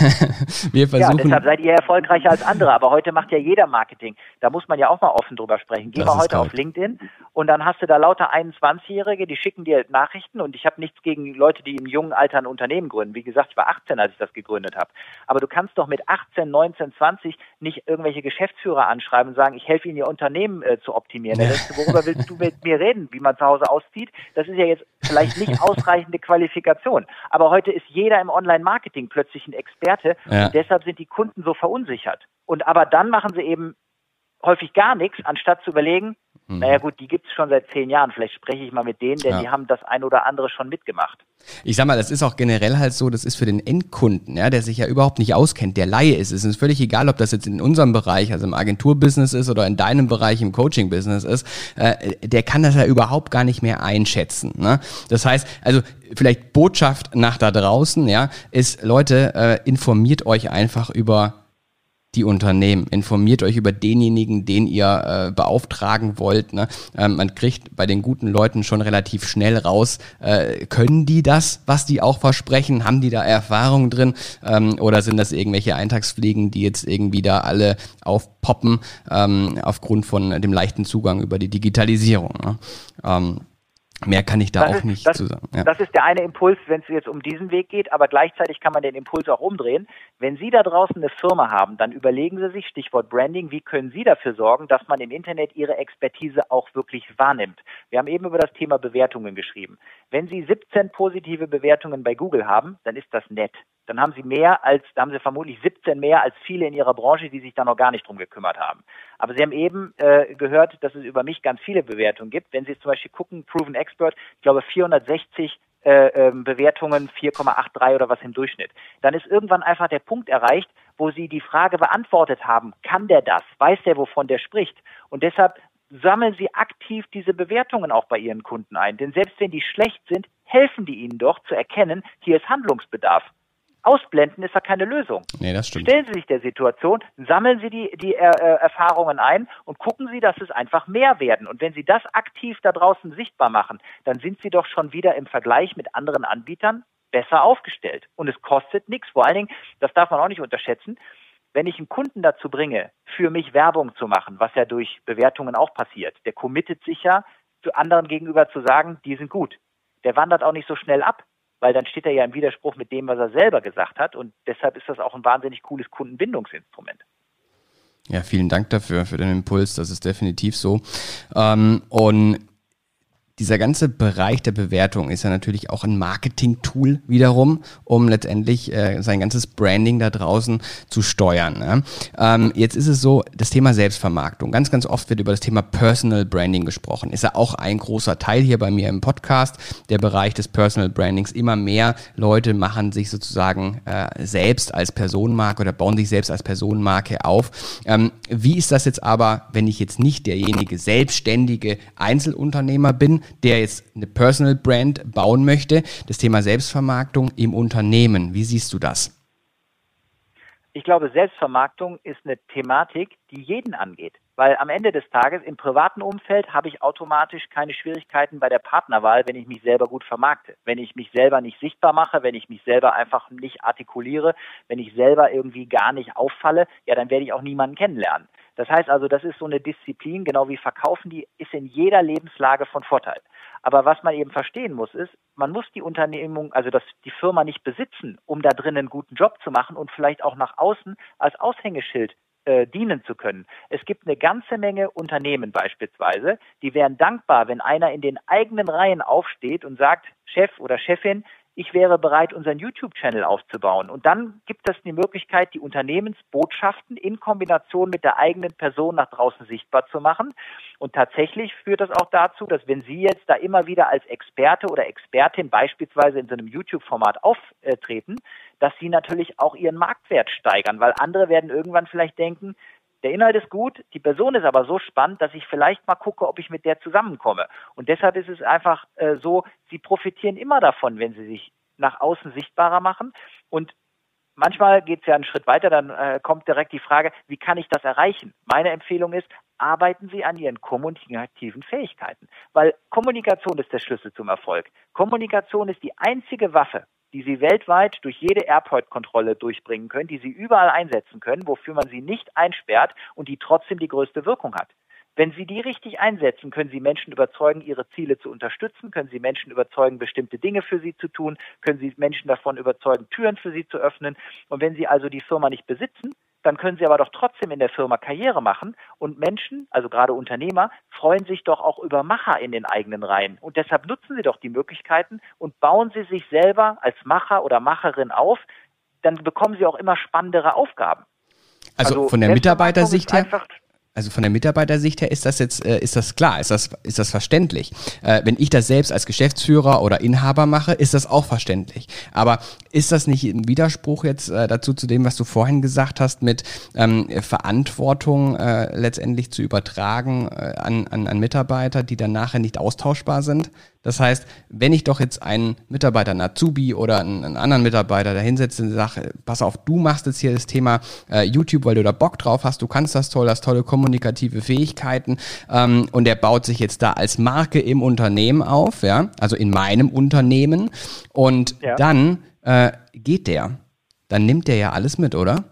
Wir versuchen. Ja, deshalb seid ihr erfolgreicher als andere. Aber heute macht ja jeder Marketing. Da muss man ja auch mal offen drüber sprechen. Geh mal heute auf LinkedIn und dann hast du da lauter einundzwanzigjährige, die schicken dir Nachrichten. Und ich habe nichts gegen Leute, die im jungen Alter ein Unternehmen gründen. Wie gesagt, ich war achtzehn, als ich das gegründet habe. Aber du kannst doch mit achtzehn, neunzehn, zwanzig nicht irgendwelche Geschäftsführer anschreiben und sagen, ich helfe ihnen, ihr Unternehmen äh, zu optimieren. Ja. Denkst du, worüber willst du mit mir reden, wie man zu Hause auszieht? Das ist ja jetzt vielleicht nicht ausreichende Qualifikation. Aber heute ist jeder im Online-Marketing plötzlich ein Experte. Ja. Und deshalb sind die Kunden so verunsichert. Und aber dann machen sie eben häufig gar nichts, anstatt zu überlegen, mhm. naja gut, die gibt es schon seit zehn Jahren, vielleicht spreche ich mal mit denen, denn ja. die haben das ein oder andere schon mitgemacht. Ich sag mal, das ist auch generell halt so, das ist für den Endkunden, ja, der sich ja überhaupt nicht auskennt, der Laie ist. Es ist völlig egal, ob das jetzt in unserem Bereich, also im Agenturbusiness ist oder in deinem Bereich im Coaching-Business ist, äh, der kann das ja überhaupt gar nicht mehr einschätzen. Ne? Das heißt, also vielleicht Botschaft nach da draußen, ja, ist, Leute, äh, informiert euch einfach über die Unternehmen. Informiert euch über denjenigen, den ihr äh, beauftragen wollt. Ne? Ähm, man kriegt bei den guten Leuten schon relativ schnell raus, äh, können die das, was die auch versprechen? Haben die da Erfahrung drin? Ähm, oder sind das irgendwelche Eintagsfliegen, die jetzt irgendwie da alle aufpoppen ähm, aufgrund von dem leichten Zugang über die Digitalisierung? Ne? Ähm, Mehr kann ich da das auch ist, nicht das, zu sagen. Ja. Das ist der eine Impuls, wenn es jetzt um diesen Weg geht, aber gleichzeitig kann man den Impuls auch umdrehen. Wenn Sie da draußen eine Firma haben, dann überlegen Sie sich, Stichwort Branding, wie können Sie dafür sorgen, dass man im Internet Ihre Expertise auch wirklich wahrnimmt. Wir haben eben über das Thema Bewertungen geschrieben. Wenn Sie siebzehn positive Bewertungen bei Google haben, dann ist das nett. Dann haben Sie mehr als, da haben Sie vermutlich siebzehn mehr als viele in Ihrer Branche, die sich da noch gar nicht drum gekümmert haben. Aber Sie haben eben äh, gehört, dass es über mich ganz viele Bewertungen gibt. Wenn Sie zum Beispiel gucken, Proven Expert, ich glaube vierhundertsechzig äh, äh, Bewertungen, vier Komma dreiundachtzig oder was im Durchschnitt. Dann ist irgendwann einfach der Punkt erreicht, wo Sie die Frage beantwortet haben, kann der das? Weiß der, wovon der spricht? Und deshalb sammeln Sie aktiv diese Bewertungen auch bei Ihren Kunden ein. Denn selbst wenn die schlecht sind, helfen die Ihnen doch zu erkennen, hier ist Handlungsbedarf. Ausblenden ist ja keine Lösung. Nee, das stimmt. Stellen Sie sich der Situation, sammeln Sie die, die äh, Erfahrungen ein und gucken Sie, dass es einfach mehr werden. Und wenn Sie das aktiv da draußen sichtbar machen, dann sind Sie doch schon wieder im Vergleich mit anderen Anbietern besser aufgestellt. Und es kostet nichts. Vor allen Dingen, das darf man auch nicht unterschätzen, wenn ich einen Kunden dazu bringe, für mich Werbung zu machen, was ja durch Bewertungen auch passiert, der committet sich ja, zu anderen gegenüber zu sagen, die sind gut. Der wandert auch nicht so schnell ab, weil dann steht er ja im Widerspruch mit dem, was er selber gesagt hat. Und deshalb ist das auch ein wahnsinnig cooles Kundenbindungsinstrument. Ja, vielen Dank dafür, für den Impuls. Das ist definitiv so. Ähm, und dieser ganze Bereich der Bewertung ist ja natürlich auch ein Marketing-Tool wiederum, um letztendlich äh, sein ganzes Branding da draußen zu steuern. Ne? Ähm, jetzt ist es so, das Thema Selbstvermarktung. Ganz, ganz oft wird über das Thema Personal Branding gesprochen. Ist ja auch ein großer Teil hier bei mir im Podcast, der Bereich des Personal Brandings. Immer mehr Leute machen sich sozusagen äh, selbst als Personenmarke oder bauen sich selbst als Personenmarke auf. Ähm, wie ist das jetzt aber, wenn ich jetzt nicht derjenige selbstständige Einzelunternehmer bin, der jetzt eine Personal Brand bauen möchte, das Thema Selbstvermarktung im Unternehmen. Wie siehst du das? Ich glaube, Selbstvermarktung ist eine Thematik, die jeden angeht. Weil am Ende des Tages im privaten Umfeld habe ich automatisch keine Schwierigkeiten bei der Partnerwahl, wenn ich mich selber gut vermarkte. Wenn ich mich selber nicht sichtbar mache, wenn ich mich selber einfach nicht artikuliere, wenn ich selber irgendwie gar nicht auffalle, ja, dann werde ich auch niemanden kennenlernen. Das heißt also, das ist so eine Disziplin, genau wie Verkaufen, die ist in jeder Lebenslage von Vorteil. Aber was man eben verstehen muss, ist, man muss die Unternehmung, also das, die Firma nicht besitzen, um da drinnen einen guten Job zu machen und vielleicht auch nach außen als Aushängeschild äh, dienen zu können. Es gibt eine ganze Menge Unternehmen beispielsweise, die wären dankbar, wenn einer in den eigenen Reihen aufsteht und sagt, Chef oder Chefin, ich wäre bereit, unseren YouTube-Channel aufzubauen. Und dann gibt es die Möglichkeit, die Unternehmensbotschaften in Kombination mit der eigenen Person nach draußen sichtbar zu machen. Und tatsächlich führt das auch dazu, dass wenn Sie jetzt da immer wieder als Experte oder Expertin beispielsweise in so einem YouTube-Format auftreten, dass Sie natürlich auch Ihren Marktwert steigern, weil andere werden irgendwann vielleicht denken, der Inhalt ist gut, die Person ist aber so spannend, dass ich vielleicht mal gucke, ob ich mit der zusammenkomme. Und deshalb ist es einfach äh, so, Sie profitieren immer davon, wenn Sie sich nach außen sichtbarer machen. Und manchmal geht es ja einen Schritt weiter, dann äh, kommt direkt die Frage, wie kann ich das erreichen? Meine Empfehlung ist, arbeiten Sie an Ihren kommunikativen Fähigkeiten, weil Kommunikation ist der Schlüssel zum Erfolg. Kommunikation ist die einzige Waffe, die Sie weltweit durch jede Airport-Kontrolle durchbringen können, die Sie überall einsetzen können, wofür man sie nicht einsperrt und die trotzdem die größte Wirkung hat. Wenn Sie die richtig einsetzen, können Sie Menschen überzeugen, ihre Ziele zu unterstützen, können Sie Menschen überzeugen, bestimmte Dinge für sie zu tun, können Sie Menschen davon überzeugen, Türen für sie zu öffnen. Und wenn Sie also die Firma nicht besitzen, dann können Sie aber doch trotzdem in der Firma Karriere machen. Und Menschen, also gerade Unternehmer, freuen sich doch auch über Macher in den eigenen Reihen. Und deshalb nutzen Sie doch die Möglichkeiten und bauen Sie sich selber als Macher oder Macherin auf. Dann bekommen Sie auch immer spannendere Aufgaben. Also, also von der Mitarbeitersicht her? Also von der Mitarbeitersicht her ist das jetzt, äh, ist das klar, ist das, ist das verständlich. Äh, wenn ich das selbst als Geschäftsführer oder Inhaber mache, ist das auch verständlich. Aber ist das nicht ein Widerspruch jetzt äh, dazu zu dem, was du vorhin gesagt hast, mit ähm, Verantwortung äh, letztendlich zu übertragen äh, an, an, an Mitarbeiter, die dann nachher nicht austauschbar sind? Das heißt, wenn ich doch jetzt einen Mitarbeiter, einen Azubi oder einen, einen anderen Mitarbeiter da hinsetze und sage, pass auf, du machst jetzt hier das Thema äh, YouTube, weil du da Bock drauf hast, du kannst das toll, hast tolle kommunikative Fähigkeiten ähm, und der baut sich jetzt da als Marke im Unternehmen auf, ja, also in meinem Unternehmen und ja. dann äh, geht der, dann nimmt der ja alles mit, oder?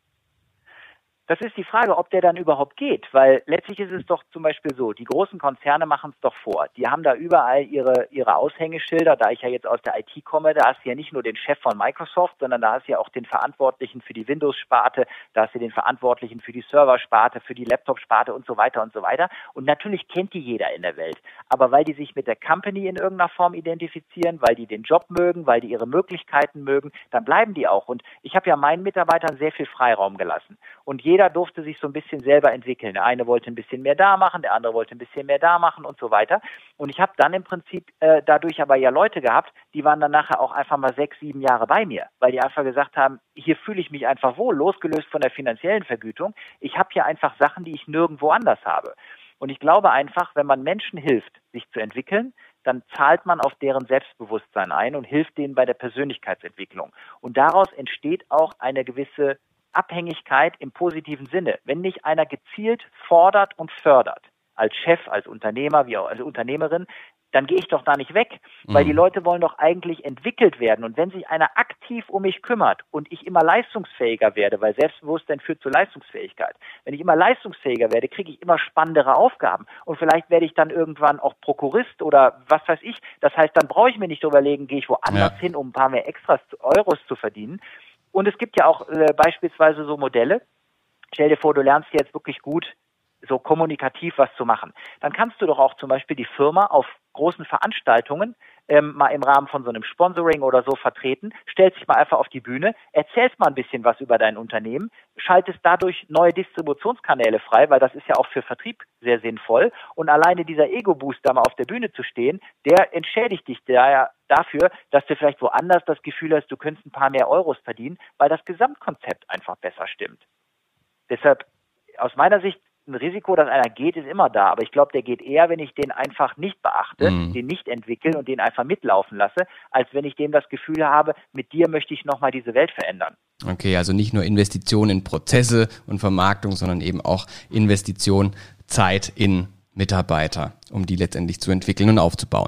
Das ist die Frage, ob der dann überhaupt geht, weil letztlich ist es doch zum Beispiel so, die großen Konzerne machen es doch vor. Die haben da überall ihre ihre Aushängeschilder, da ich ja jetzt aus der I T komme, da hast du ja nicht nur den Chef von Microsoft, sondern da hast du ja auch den Verantwortlichen für die Windows-Sparte, da hast du den Verantwortlichen für die Server-Sparte, für die Laptop-Sparte und so weiter und so weiter. Und natürlich kennt die jeder in der Welt. Aber weil die sich mit der Company in irgendeiner Form identifizieren, weil die den Job mögen, weil die ihre Möglichkeiten mögen, dann bleiben die auch. Und ich habe ja meinen Mitarbeitern sehr viel Freiraum gelassen. Und jeder durfte sich so ein bisschen selber entwickeln. Der eine wollte ein bisschen mehr da machen, der andere wollte ein bisschen mehr da machen und so weiter. Und ich habe dann im Prinzip äh, dadurch aber ja Leute gehabt, die waren dann nachher auch einfach mal sechs, sieben Jahre bei mir, weil die einfach gesagt haben, hier fühle ich mich einfach wohl, losgelöst von der finanziellen Vergütung. Ich habe hier einfach Sachen, die ich nirgendwo anders habe. Und ich glaube einfach, wenn man Menschen hilft, sich zu entwickeln, dann zahlt man auf deren Selbstbewusstsein ein und hilft denen bei der Persönlichkeitsentwicklung. Und daraus entsteht auch eine gewisse Abhängigkeit im positiven Sinne. Wenn mich einer gezielt fordert und fördert, als Chef, als Unternehmer, wie auch als Unternehmerin, dann gehe ich doch da nicht weg, weil mhm. die Leute wollen doch eigentlich entwickelt werden. Und wenn sich einer aktiv um mich kümmert und ich immer leistungsfähiger werde, weil Selbstbewusstsein führt zur Leistungsfähigkeit, wenn ich immer leistungsfähiger werde, kriege ich immer spannendere Aufgaben. Und vielleicht werde ich dann irgendwann auch Prokurist oder was weiß ich. Das heißt, dann brauche ich mir nicht überlegen, gehe ich woanders ja. hin, um ein paar mehr Extras Euros zu verdienen. Und es gibt ja auch äh, beispielsweise so Modelle. Stell dir vor, du lernst jetzt wirklich gut, so kommunikativ was zu machen. Dann kannst du doch auch zum Beispiel die Firma auf großen Veranstaltungen ähm, mal im Rahmen von so einem Sponsoring oder so vertreten, stellst dich mal einfach auf die Bühne, erzählst mal ein bisschen was über dein Unternehmen, schaltest dadurch neue Distributionskanäle frei, weil das ist ja auch für Vertrieb sehr sinnvoll. Und alleine dieser Ego-Boost, da mal auf der Bühne zu stehen, der entschädigt dich daher dafür, dass du vielleicht woanders das Gefühl hast, du könntest ein paar mehr Euros verdienen, weil das Gesamtkonzept einfach besser stimmt. Deshalb, aus meiner Sicht, ein Risiko, dass einer geht, ist immer da. Aber ich glaube, der geht eher, wenn ich den einfach nicht beachte, mhm. den nicht entwickle und den einfach mitlaufen lasse, als wenn ich dem das Gefühl habe, mit dir möchte ich nochmal diese Welt verändern. Okay, also nicht nur Investitionen in Prozesse und Vermarktung, sondern eben auch Investition, Zeit in Mitarbeiter, um die letztendlich zu entwickeln und aufzubauen.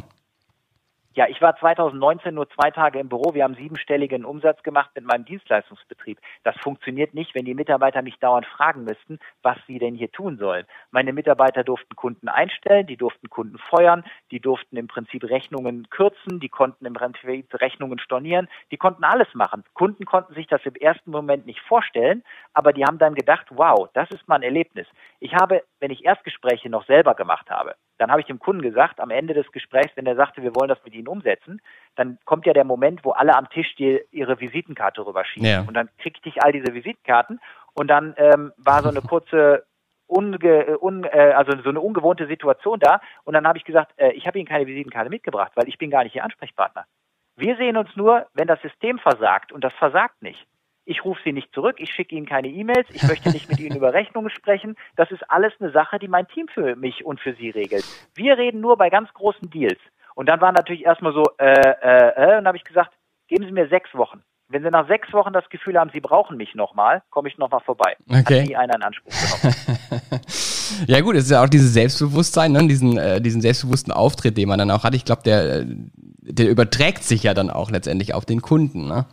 Ja, ich war zwanzig neunzehn nur zwei Tage im Büro. Wir haben siebenstelligen Umsatz gemacht mit meinem Dienstleistungsbetrieb. Das funktioniert nicht, wenn die Mitarbeiter mich dauernd fragen müssten, was sie denn hier tun sollen. Meine Mitarbeiter durften Kunden einstellen, die durften Kunden feuern, die durften im Prinzip Rechnungen kürzen, die konnten im Prinzip Rechnungen stornieren, die konnten alles machen. Kunden konnten sich das im ersten Moment nicht vorstellen, aber die haben dann gedacht, wow, das ist mal ein Erlebnis. Ich habe, wenn ich Erstgespräche noch selber gemacht habe, dann habe ich dem Kunden gesagt, am Ende des Gesprächs, wenn er sagte, wir wollen das mit Ihnen umsetzen, dann kommt ja der Moment, wo alle am Tisch dir ihre Visitenkarte rüberschieben. Ja. Und dann kriegte ich all diese Visitenkarten und dann ähm, war so eine kurze, unge, un, äh, also so eine ungewohnte Situation da. Und dann habe ich gesagt, äh, ich habe Ihnen keine Visitenkarte mitgebracht, weil ich bin gar nicht Ihr Ansprechpartner. Wir sehen uns nur, wenn das System versagt und das versagt nicht. Ich rufe Sie nicht zurück, ich schicke Ihnen keine E-Mails, ich möchte nicht mit Ihnen über Rechnungen sprechen. Das ist alles eine Sache, die mein Team für mich und für Sie regelt. Wir reden nur bei ganz großen Deals. Und dann war natürlich erstmal so, äh, äh, äh, und dann habe ich gesagt, geben Sie mir sechs Wochen. Wenn Sie nach sechs Wochen das Gefühl haben, Sie brauchen mich nochmal, komme ich nochmal vorbei. Okay. Hat nie einer in Anspruch genommen. Ja gut, es ist ja auch dieses Selbstbewusstsein, ne? diesen, äh, diesen selbstbewussten Auftritt, den man dann auch hat. Ich glaube, der, der überträgt sich ja dann auch letztendlich auf den Kunden, ne?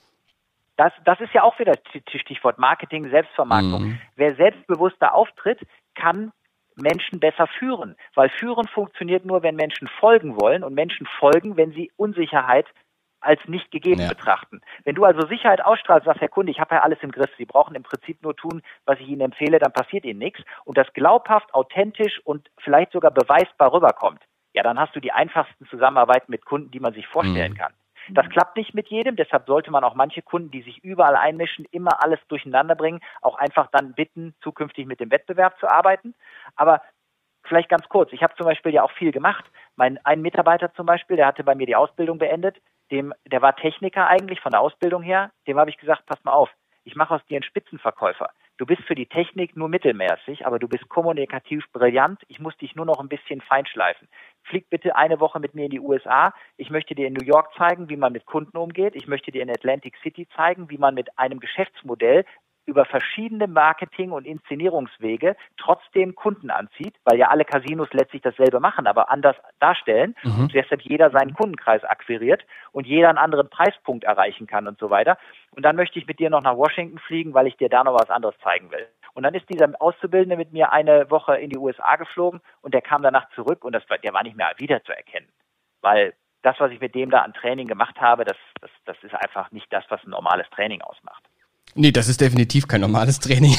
Das, das ist ja auch wieder Stichwort Marketing, Selbstvermarktung. Mhm. Wer selbstbewusster auftritt, kann Menschen besser führen, weil Führen funktioniert nur, wenn Menschen folgen wollen und Menschen folgen, wenn sie Unsicherheit als nicht gegeben ja. betrachten. Wenn du also Sicherheit ausstrahlst, sagst, Herr Kunde, ich habe ja alles im Griff, Sie brauchen im Prinzip nur tun, was ich Ihnen empfehle, dann passiert Ihnen nichts und das glaubhaft, authentisch und vielleicht sogar beweisbar rüberkommt, ja, dann hast du die einfachsten Zusammenarbeiten mit Kunden, die man sich vorstellen mhm. kann. Das klappt nicht mit jedem, deshalb sollte man auch manche Kunden, die sich überall einmischen, immer alles durcheinander bringen, auch einfach dann bitten, zukünftig mit dem Wettbewerb zu arbeiten. Aber vielleicht ganz kurz, ich habe zum Beispiel ja auch viel gemacht. Mein ein Mitarbeiter zum Beispiel, der hatte bei mir die Ausbildung beendet, dem, der war Techniker eigentlich von der Ausbildung her, dem habe ich gesagt, pass mal auf, ich mache aus dir einen Spitzenverkäufer. Du bist für die Technik nur mittelmäßig, aber du bist kommunikativ brillant. Ich muss dich nur noch ein bisschen feinschleifen. Flieg bitte eine Woche mit mir in die U S A. Ich möchte dir in New York zeigen, wie man mit Kunden umgeht. Ich möchte dir in Atlantic City zeigen, wie man mit einem Geschäftsmodell über verschiedene Marketing- und Inszenierungswege trotzdem Kunden anzieht, weil ja alle Casinos letztlich dasselbe machen, aber anders darstellen mhm. und deshalb jeder seinen Kundenkreis akquiriert und jeder einen anderen Preispunkt erreichen kann und so weiter. Und dann möchte ich mit dir noch nach Washington fliegen, weil ich dir da noch was anderes zeigen will. Und dann ist dieser Auszubildende mit mir eine Woche in die U S A geflogen und der kam danach zurück und das war, der war nicht mehr wiederzuerkennen, weil das, was ich mit dem da an Training gemacht habe, das, das, das ist einfach nicht das, was ein normales Training ausmacht. Nee, das ist definitiv kein normales Training.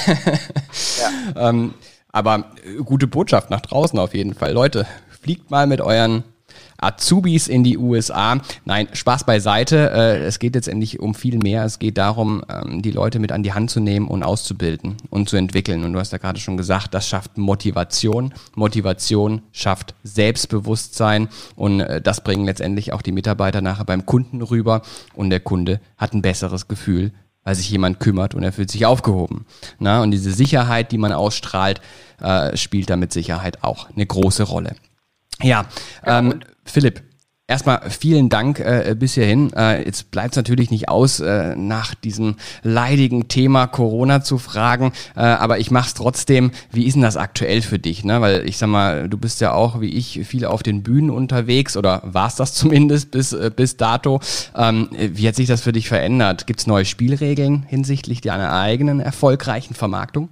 ja. ähm, aber gute Botschaft nach draußen auf jeden Fall. Leute, fliegt mal mit euren Azubis in die U S A. Nein, Spaß beiseite. Äh, es geht letztendlich um viel mehr. Es geht darum, ähm, die Leute mit an die Hand zu nehmen und auszubilden und zu entwickeln. Und du hast ja gerade schon gesagt, das schafft Motivation. Motivation schafft Selbstbewusstsein. Und äh, das bringen letztendlich auch die Mitarbeiter nachher beim Kunden rüber. Und der Kunde hat ein besseres Gefühl, weil sich jemand kümmert und er fühlt sich aufgehoben. Na, und diese Sicherheit, die man ausstrahlt, äh, spielt da mit Sicherheit auch eine große Rolle. Ja, ja ähm, Philipp, erstmal vielen Dank äh, bis hierhin. Äh, jetzt bleibt es natürlich nicht aus, äh, nach diesem leidigen Thema Corona zu fragen, äh, aber ich mache es trotzdem. Wie ist denn das aktuell für dich? Ne? Weil ich sag mal, du bist ja auch, wie ich, viel auf den Bühnen unterwegs oder warst das zumindest bis, äh, bis dato. Ähm, wie hat sich das für dich verändert? Gibt es neue Spielregeln hinsichtlich deiner eigenen erfolgreichen Vermarktung?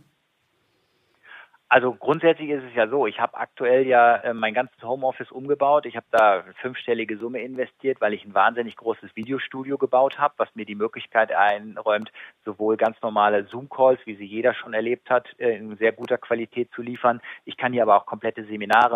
Also grundsätzlich ist es ja so, ich habe aktuell ja äh, mein ganzes Homeoffice umgebaut. Ich habe da fünfstellige Summe investiert, weil ich ein wahnsinnig großes Videostudio gebaut habe, was mir die Möglichkeit einräumt, sowohl ganz normale Zoom-Calls, wie sie jeder schon erlebt hat, äh, in sehr guter Qualität zu liefern. Ich kann hier aber auch komplette Seminare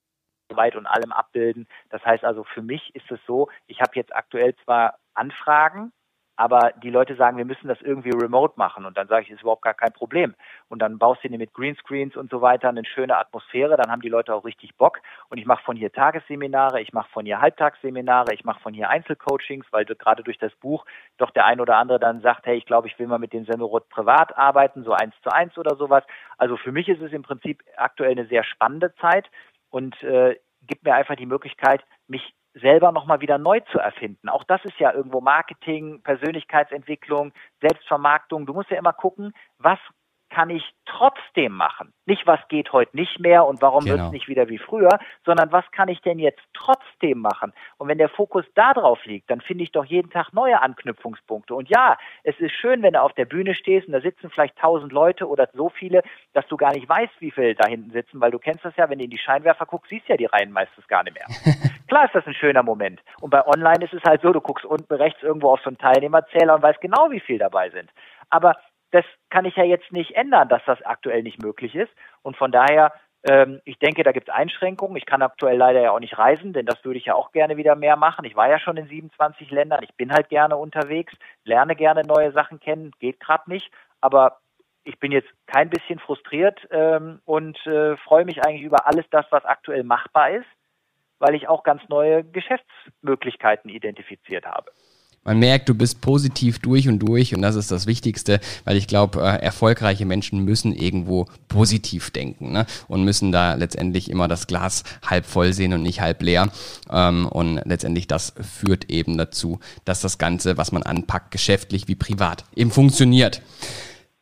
weit und allem abbilden. Das heißt also, für mich ist es so, ich habe jetzt aktuell zwar Anfragen, aber die Leute sagen, wir müssen das irgendwie remote machen. Und dann sage ich, ist überhaupt gar kein Problem. Und dann baust du dir mit Greenscreens und so weiter eine schöne Atmosphäre. Dann haben die Leute auch richtig Bock. Und ich mache von hier Tagesseminare, ich mache von hier Halbtagsseminare, ich mache von hier Einzelcoachings, weil du, gerade durch das Buch doch der ein oder andere dann sagt, hey, ich glaube, ich will mal mit den Semmelroth privat arbeiten, so eins zu eins oder sowas. Also für mich ist es im Prinzip aktuell eine sehr spannende Zeit und äh, gibt mir einfach die Möglichkeit, mich selber nochmal wieder neu zu erfinden. Auch das ist ja irgendwo Marketing, Persönlichkeitsentwicklung, Selbstvermarktung. Du musst ja immer gucken, was kann ich trotzdem machen? Nicht, was geht heute nicht mehr und warum genau. wird es nicht wieder wie früher, sondern was kann ich denn jetzt trotzdem machen? Und wenn der Fokus da drauf liegt, dann finde ich doch jeden Tag neue Anknüpfungspunkte. Und ja, es ist schön, wenn du auf der Bühne stehst und da sitzen vielleicht tausend Leute oder so viele, dass du gar nicht weißt, wie viele da hinten sitzen, weil du kennst das ja, wenn du in die Scheinwerfer guckst, siehst du ja die Reihen meistens gar nicht mehr. Klar ist das ein schöner Moment. Und bei Online ist es halt so, du guckst unten rechts irgendwo auf so einen Teilnehmerzähler und weißt genau, wie viele dabei sind. Aber das kann ich ja jetzt nicht ändern, dass das aktuell nicht möglich ist. Und von daher, ähm, ich denke, da gibt es Einschränkungen. Ich kann aktuell leider ja auch nicht reisen, denn das würde ich ja auch gerne wieder mehr machen. Ich war ja schon in siebenundzwanzig Ländern. Ich bin halt gerne unterwegs, lerne gerne neue Sachen kennen, geht gerade nicht. Aber ich bin jetzt kein bisschen frustriert ähm, und äh, freue mich eigentlich über alles das, was aktuell machbar ist, weil ich auch ganz neue Geschäftsmöglichkeiten identifiziert habe. Man merkt, du bist positiv durch und durch und das ist das Wichtigste, weil ich glaube, äh, erfolgreiche Menschen müssen irgendwo positiv denken, ne? Und müssen da letztendlich immer das Glas halb voll sehen und nicht halb leer. Ähm, und letztendlich das führt eben dazu, dass das Ganze, was man anpackt, geschäftlich wie privat, eben funktioniert.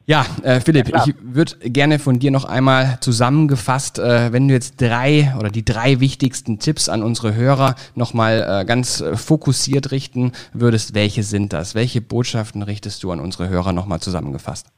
Ja, äh, Philipp, Ja, ich würde gerne von dir noch einmal zusammengefasst, äh, wenn du jetzt drei oder die drei wichtigsten Tipps an unsere Hörer nochmal äh, ganz äh, fokussiert richten würdest, welche sind das? Welche Botschaften richtest du an unsere Hörer nochmal zusammengefasst?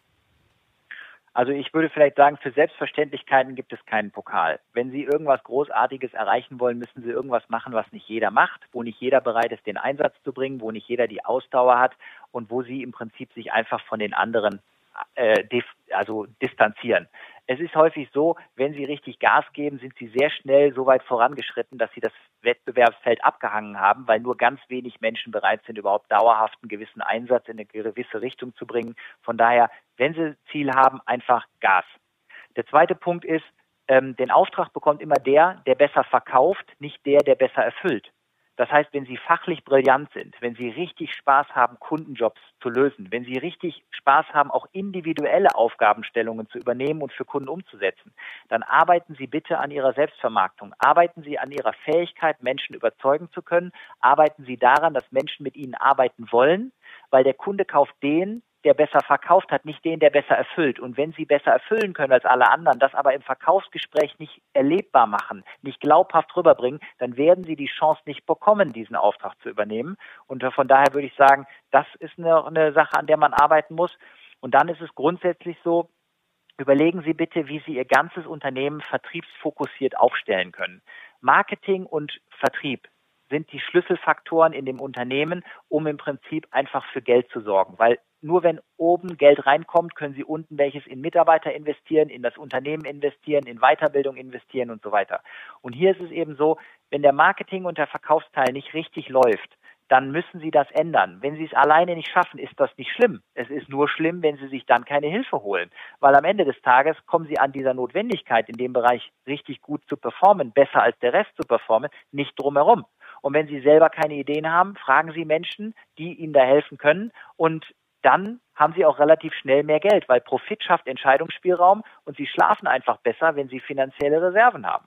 Also ich würde vielleicht sagen, für Selbstverständlichkeiten gibt es keinen Pokal. Wenn Sie irgendwas Großartiges erreichen wollen, müssen Sie irgendwas machen, was nicht jeder macht, wo nicht jeder bereit ist, den Einsatz zu bringen, wo nicht jeder die Ausdauer hat und wo Sie im Prinzip sich einfach von den anderen äh, dif- also distanzieren. Es ist häufig so, wenn Sie richtig Gas geben, sind Sie sehr schnell so weit vorangeschritten, dass Sie das Wettbewerbsfeld abgehangen haben, weil nur ganz wenig Menschen bereit sind, überhaupt dauerhaft einen gewissen Einsatz in eine gewisse Richtung zu bringen. Von daher, wenn Sie Ziel haben, einfach Gas. Der zweite Punkt ist, ähm, den Auftrag bekommt immer der, der besser verkauft, nicht der, der besser erfüllt. Das heißt, wenn Sie fachlich brillant sind, wenn Sie richtig Spaß haben, Kundenjobs zu lösen, wenn Sie richtig Spaß haben, auch individuelle Aufgabenstellungen zu übernehmen und für Kunden umzusetzen, dann arbeiten Sie bitte an Ihrer Selbstvermarktung. Arbeiten Sie an Ihrer Fähigkeit, Menschen überzeugen zu können. Arbeiten Sie daran, dass Menschen mit Ihnen arbeiten wollen, weil der Kunde kauft den, der besser verkauft hat, nicht den, der besser erfüllt. Und wenn Sie besser erfüllen können als alle anderen, das aber im Verkaufsgespräch nicht erlebbar machen, nicht glaubhaft rüberbringen, dann werden Sie die Chance nicht bekommen, diesen Auftrag zu übernehmen. Und von daher würde ich sagen, das ist eine, eine Sache, an der man arbeiten muss. Und dann ist es grundsätzlich so, überlegen Sie bitte, wie Sie Ihr ganzes Unternehmen vertriebsfokussiert aufstellen können. Marketing und Vertrieb sind die Schlüsselfaktoren in dem Unternehmen, um im Prinzip einfach für Geld zu sorgen. Weil nur wenn oben Geld reinkommt, können Sie unten welches in Mitarbeiter investieren, in das Unternehmen investieren, in Weiterbildung investieren und so weiter. Und hier ist es eben so, wenn der Marketing- und der Verkaufsteil nicht richtig läuft, dann müssen Sie das ändern. Wenn Sie es alleine nicht schaffen, ist das nicht schlimm. Es ist nur schlimm, wenn Sie sich dann keine Hilfe holen. Weil am Ende des Tages kommen Sie an dieser Notwendigkeit, in dem Bereich richtig gut zu performen, besser als der Rest zu performen, nicht drum herum. Und wenn Sie selber keine Ideen haben, fragen Sie Menschen, die Ihnen da helfen können. Und dann haben Sie auch relativ schnell mehr Geld, weil Profit schafft Entscheidungsspielraum und Sie schlafen einfach besser, wenn Sie finanzielle Reserven haben.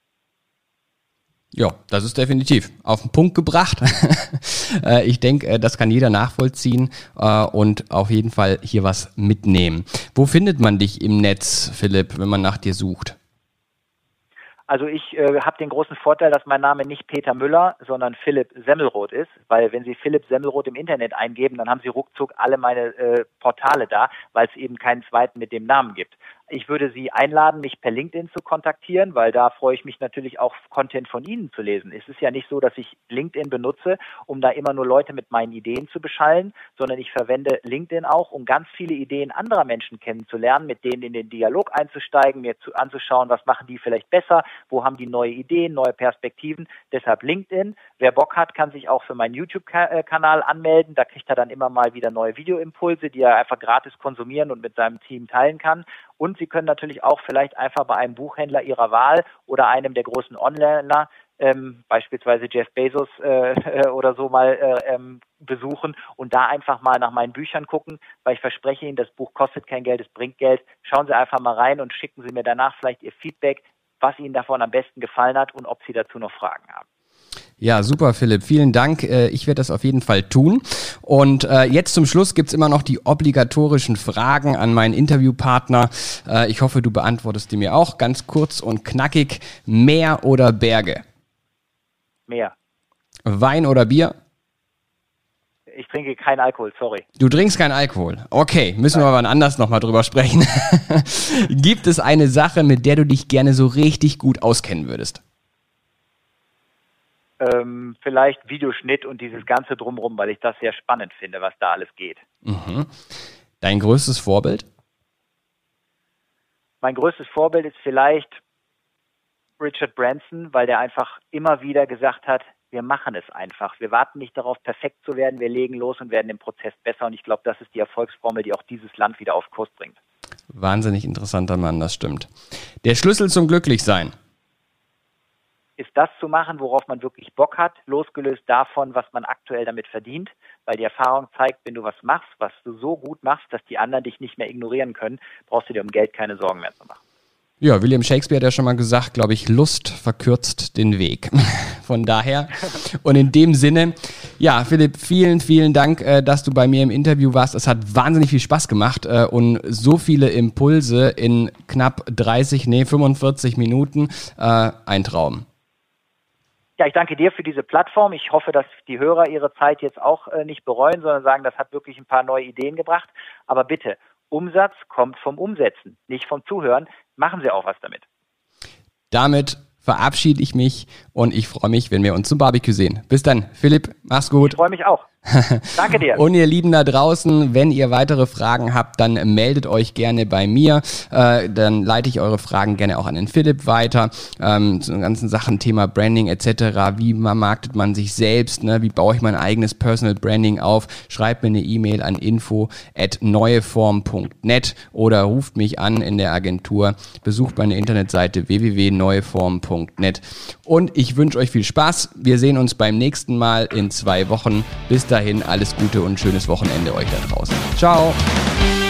Ja, das ist definitiv auf den Punkt gebracht. Ich denke, das kann jeder nachvollziehen und auf jeden Fall hier was mitnehmen. Wo findet man dich im Netz, Philipp, wenn man nach dir sucht? Also ich äh, habe den großen Vorteil, dass mein Name nicht Peter Müller, sondern Philipp Semmelroth ist, weil wenn Sie Philipp Semmelroth im Internet eingeben, dann haben Sie ruckzuck alle meine äh, Portale da, weil es eben keinen zweiten mit dem Namen gibt. Ich würde Sie einladen, mich per LinkedIn zu kontaktieren, weil da freue ich mich natürlich auch, Content von Ihnen zu lesen. Es ist ja nicht so, dass ich LinkedIn benutze, um da immer nur Leute mit meinen Ideen zu beschallen, sondern ich verwende LinkedIn auch, um ganz viele Ideen anderer Menschen kennenzulernen, mit denen in den Dialog einzusteigen, mir zu, anzuschauen, was machen die vielleicht besser, wo haben die neue Ideen, neue Perspektiven. Deshalb LinkedIn. Wer Bock hat, kann sich auch für meinen YouTube-Kanal anmelden. Da kriegt er dann immer mal wieder neue Videoimpulse, die er einfach gratis konsumieren und mit seinem Team teilen kann. Und Sie können natürlich auch vielleicht einfach bei einem Buchhändler Ihrer Wahl oder einem der großen Onliner, ähm, beispielsweise Jeff Bezos äh, oder so mal äh, ähm, besuchen und da einfach mal nach meinen Büchern gucken, weil ich verspreche Ihnen, das Buch kostet kein Geld, es bringt Geld. Schauen Sie einfach mal rein und schicken Sie mir danach vielleicht Ihr Feedback, was Ihnen davon am besten gefallen hat und ob Sie dazu noch Fragen haben. Ja, super, Philipp. Vielen Dank. Ich werde das auf jeden Fall tun. Und äh, jetzt zum Schluss gibt's immer noch die obligatorischen Fragen an meinen Interviewpartner. Äh, ich hoffe, du beantwortest die mir auch ganz kurz und knackig. Meer oder Berge? Meer. Wein oder Bier? Ich trinke keinen Alkohol, sorry. Du trinkst keinen Alkohol. Okay, müssen Nein. wir aber anders nochmal drüber sprechen. Gibt es eine Sache, mit der du dich gerne so richtig gut auskennen würdest? Ähm, vielleicht Videoschnitt und dieses Ganze drumherum, weil ich das sehr spannend finde, was da alles geht. Mhm. Dein größtes Vorbild? Mein größtes Vorbild ist vielleicht Richard Branson, weil der einfach immer wieder gesagt hat, wir machen es einfach. Wir warten nicht darauf, perfekt zu werden. Wir legen los und werden im Prozess besser. Und ich glaube, das ist die Erfolgsformel, die auch dieses Land wieder auf Kurs bringt. Wahnsinnig interessanter Mann, das stimmt. Der Schlüssel zum Glücklichsein? Ist das zu machen, worauf man wirklich Bock hat, losgelöst davon, was man aktuell damit verdient. Weil die Erfahrung zeigt, wenn du was machst, was du so gut machst, dass die anderen dich nicht mehr ignorieren können, brauchst du dir um Geld keine Sorgen mehr zu machen. Ja, William Shakespeare hat ja schon mal gesagt, glaube ich, Lust verkürzt den Weg. Von daher und in dem Sinne, ja, Philipp, vielen, vielen Dank, äh, dass du bei mir im Interview warst. Es hat wahnsinnig viel Spaß gemacht äh, und so viele Impulse in knapp dreißig, nee, fünfundvierzig Minuten. Äh, ein Traum. Ja, ich danke dir für diese Plattform. Ich hoffe, dass die Hörer ihre Zeit jetzt auch äh, nicht bereuen, sondern sagen, das hat wirklich ein paar neue Ideen gebracht. Aber bitte, Umsatz kommt vom Umsetzen, nicht vom Zuhören. Machen Sie auch was damit. Damit verabschiede ich mich und ich freue mich, wenn wir uns zum Barbecue sehen. Bis dann, Philipp, mach's gut. Ich freue mich auch. Danke dir. Und ihr Lieben da draußen, wenn ihr weitere Fragen habt, dann meldet euch gerne bei mir. Äh, dann leite ich eure Fragen gerne auch an den Philipp weiter. Ähm, zu den ganzen Sachen, Thema Branding et cetera. Wie marktet man sich selbst? Ne? Wie baue ich mein eigenes Personal Branding auf? Schreibt mir eine E-Mail an info at neueform punkt net oder ruft mich an in der Agentur. Besucht meine Internetseite w w w punkt neueform punkt net. Und ich wünsche euch viel Spaß. Wir sehen uns beim nächsten Mal in zwei Wochen. Bis dahin, alles Gute und ein schönes Wochenende euch da draußen. Ciao!